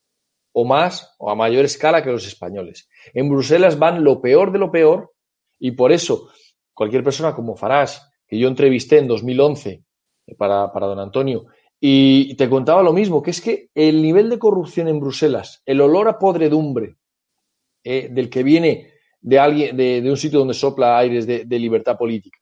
o más, o a mayor escala que los españoles. En Bruselas van lo peor de lo peor, y por eso cualquier persona como Farage, que yo entrevisté en 2011 para don Antonio, y te contaba lo mismo, que es que el nivel de corrupción en Bruselas, el olor a podredumbre del que viene de alguien de un sitio donde sopla aires de libertad política,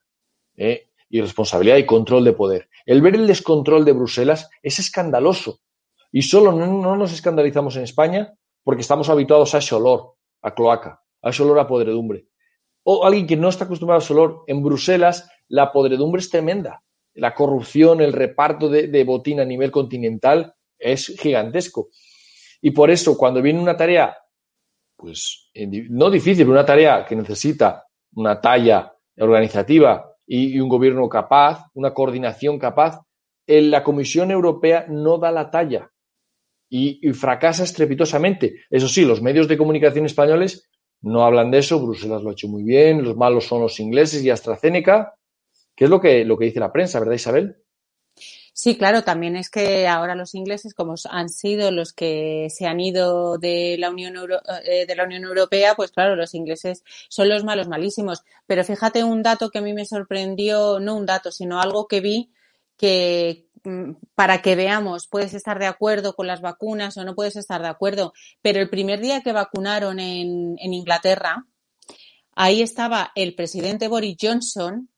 y responsabilidad y control de poder. El ver el descontrol de Bruselas es escandaloso. Y solo no nos escandalizamos en España porque estamos habituados a ese olor, a cloaca, a ese olor a podredumbre. O alguien que no está acostumbrado a ese olor, en Bruselas la podredumbre es tremenda. La corrupción, el reparto de botín a nivel continental es gigantesco. Y por eso, cuando viene una tarea, pues no difícil, pero una tarea que necesita una talla organizativa y un gobierno capaz, una coordinación capaz, la Comisión Europea no da la talla y fracasa estrepitosamente. Eso sí, los medios de comunicación españoles no hablan de eso, Bruselas lo ha hecho muy bien, los malos son los ingleses y AstraZeneca, que es lo que dice la prensa, ¿verdad, Isabel? Sí, claro, también es que ahora los ingleses, como han sido los que se han ido de la Unión Europea, pues claro, los ingleses son los malos malísimos. Pero fíjate un dato que a mí me sorprendió, no un dato, sino algo que vi que para que veamos, puedes estar de acuerdo con las vacunas o no puedes estar de acuerdo, pero el primer día que vacunaron en Inglaterra, ahí estaba el presidente Boris Johnson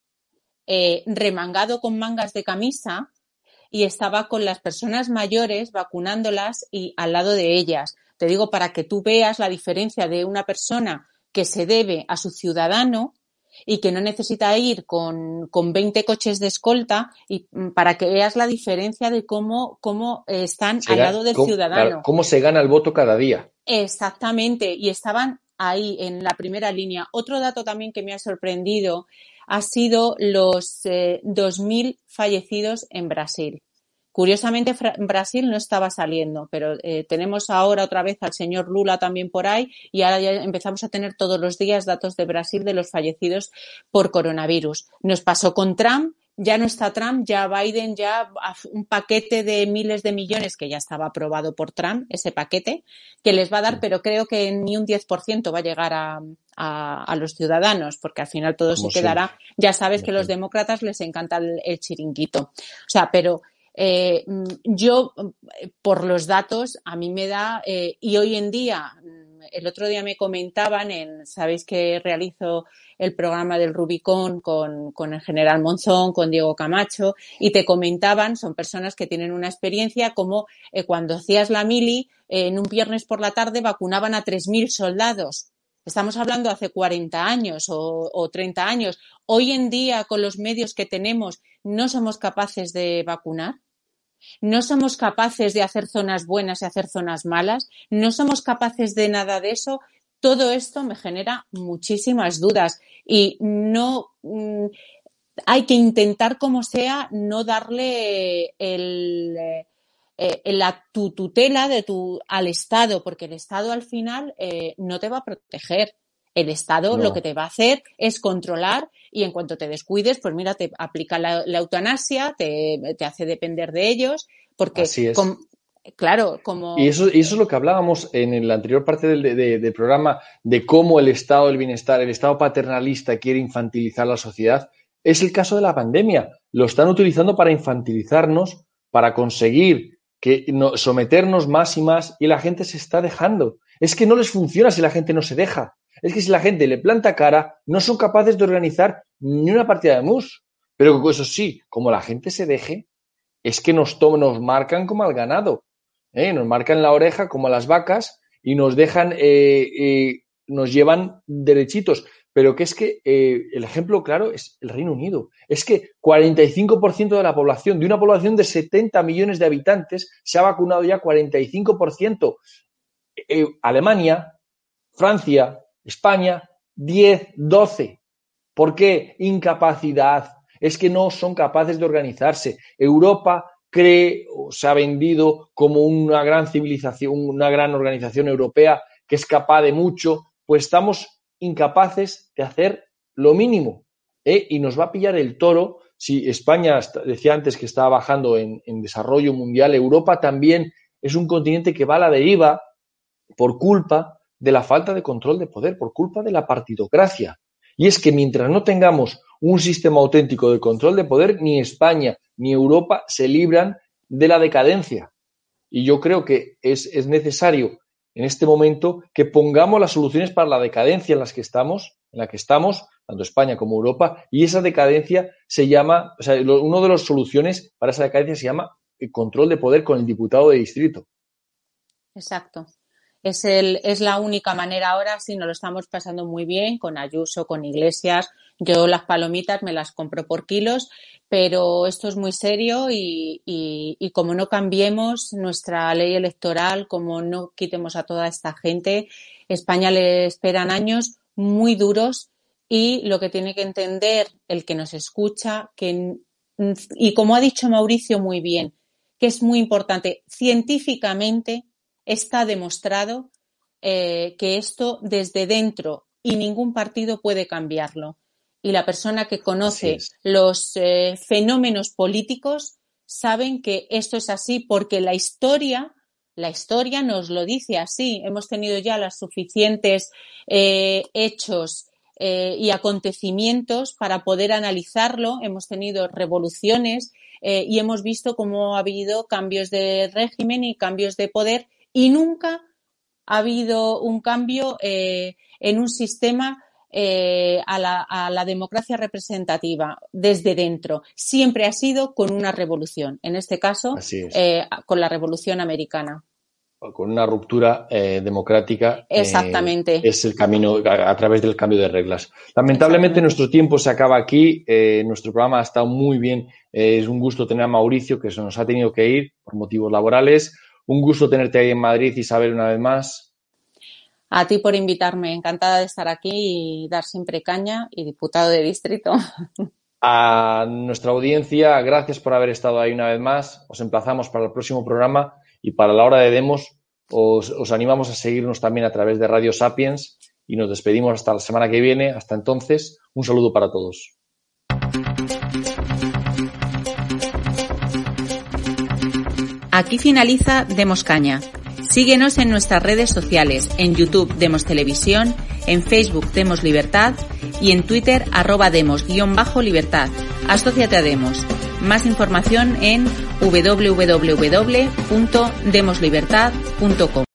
remangado con mangas de camisa y estaba con las personas mayores vacunándolas y al lado de ellas. Te digo, para que tú veas la diferencia de una persona que se debe a su ciudadano y que no necesita ir con 20 coches de escolta, y para que veas la diferencia de cómo están al lado del ciudadano. Claro, cómo se gana el voto cada día. Exactamente, y estaban ahí en la primera línea. Otro dato también que me ha sorprendido ha sido los 2.000 fallecidos en Brasil. Curiosamente, Brasil no estaba saliendo, pero tenemos ahora otra vez al señor Lula también por ahí y ahora ya empezamos a tener todos los días datos de Brasil de los fallecidos por coronavirus. Nos pasó con Trump, ya no está Trump, ya Biden, ya un paquete de miles de millones que ya estaba aprobado por Trump, ese paquete, que les va a dar, pero creo que ni un 10% va a llegar a los ciudadanos, porque al final todo se quedará. Ya sabes que a los demócratas les encanta el chiringuito. O sea, pero yo, por los datos, a mí me da, y hoy en día, el otro día me comentaban, sabéis que realizo el programa del Rubicón con el general Monzón, con Diego Camacho, y te comentaban, son personas que tienen una experiencia, como cuando hacías la mili, en un viernes por la tarde vacunaban a 3.000 soldados. Estamos hablando hace 40 años o 30 años. Hoy en día, con los medios que tenemos, no somos capaces de vacunar. No somos capaces de hacer zonas buenas y hacer zonas malas. No somos capaces de nada de eso. Todo esto me genera muchísimas dudas y no hay que intentar, como sea, no darle tu tutela al Estado, porque el Estado al final no te va a proteger. El Estado No. lo que te va a hacer es controlar y en cuanto te descuides, pues mira, te aplica la eutanasia, te hace depender de ellos, porque Así es. claro, como... Y eso es lo que hablábamos en la anterior parte del programa, de cómo el estado del bienestar, el estado paternalista quiere infantilizar la sociedad. Es el caso de la pandemia. Lo están utilizando para infantilizarnos, para conseguir someternos más y más, y la gente se está dejando. Es que no les funciona si la gente no se deja. Es que si la gente le planta cara, no son capaces de organizar ni una partida de mus. Pero eso sí, como la gente se deje, es que nos marcan como al ganado. Nos marcan la oreja como a las vacas y nos dejan, nos llevan derechitos. Pero que es que el ejemplo claro es el Reino Unido. Es que 45% de la población, de una población de 70 millones de habitantes, se ha vacunado ya 45%. Alemania, Francia, España, 10, 12. ¿Por qué? Incapacidad. Es que no son capaces de organizarse. Europa cree o se ha vendido como una gran civilización, una gran organización europea que es capaz de mucho, pues estamos incapaces de hacer lo mínimo, y nos va a pillar el toro. Si España, decía antes que estaba bajando en desarrollo mundial, Europa también es un continente que va a la deriva por culpa de la falta de control de poder, por culpa de la partidocracia. Y es que mientras no tengamos un sistema auténtico de control de poder, ni España ni Europa se libran de la decadencia. Y yo creo que es necesario en este momento que pongamos las soluciones para la decadencia en la que estamos, tanto España como Europa, y esa decadencia se llama, una de las soluciones para esa decadencia se llama el control de poder con el diputado de distrito. Exacto. Es la única manera ahora, sí, nos lo estamos pasando muy bien con Ayuso, con Iglesias. Yo las palomitas me las compro por kilos, pero esto es muy serio y como no cambiemos nuestra ley electoral, como no quitemos a toda esta gente, España le esperan años muy duros y lo que tiene que entender el que nos escucha, y como ha dicho Mauricio muy bien, que es muy importante, científicamente está demostrado que esto desde dentro y ningún partido puede cambiarlo. Y la persona que conoce los fenómenos políticos saben que esto es así porque la historia nos lo dice así. Hemos tenido ya los suficientes hechos y acontecimientos para poder analizarlo. Hemos tenido revoluciones y hemos visto cómo ha habido cambios de régimen y cambios de poder y nunca ha habido un cambio en un sistema a la democracia representativa desde dentro. Siempre ha sido con una revolución, en este caso con la Revolución Americana. Con una ruptura democrática. Exactamente. Es el camino a través del cambio de reglas. Lamentablemente nuestro tiempo se acaba aquí. Nuestro programa ha estado muy bien. Es un gusto tener a Mauricio, que se nos ha tenido que ir por motivos laborales. Un gusto tenerte ahí en Madrid, Isabel, una vez más. A ti por invitarme. Encantada de estar aquí y dar siempre caña y diputado de distrito. A nuestra audiencia, gracias por haber estado ahí una vez más. Os emplazamos para el próximo programa y para la hora de demos os animamos a seguirnos también a través de Radio Sapiens y nos despedimos hasta la semana que viene. Hasta entonces, un saludo para todos. Aquí finaliza Demos Caña. Síguenos en nuestras redes sociales, en YouTube Demos Televisión, en Facebook Demos Libertad y en Twitter @demos_libertad. Asóciate a Demos. Más información en www.demoslibertad.com.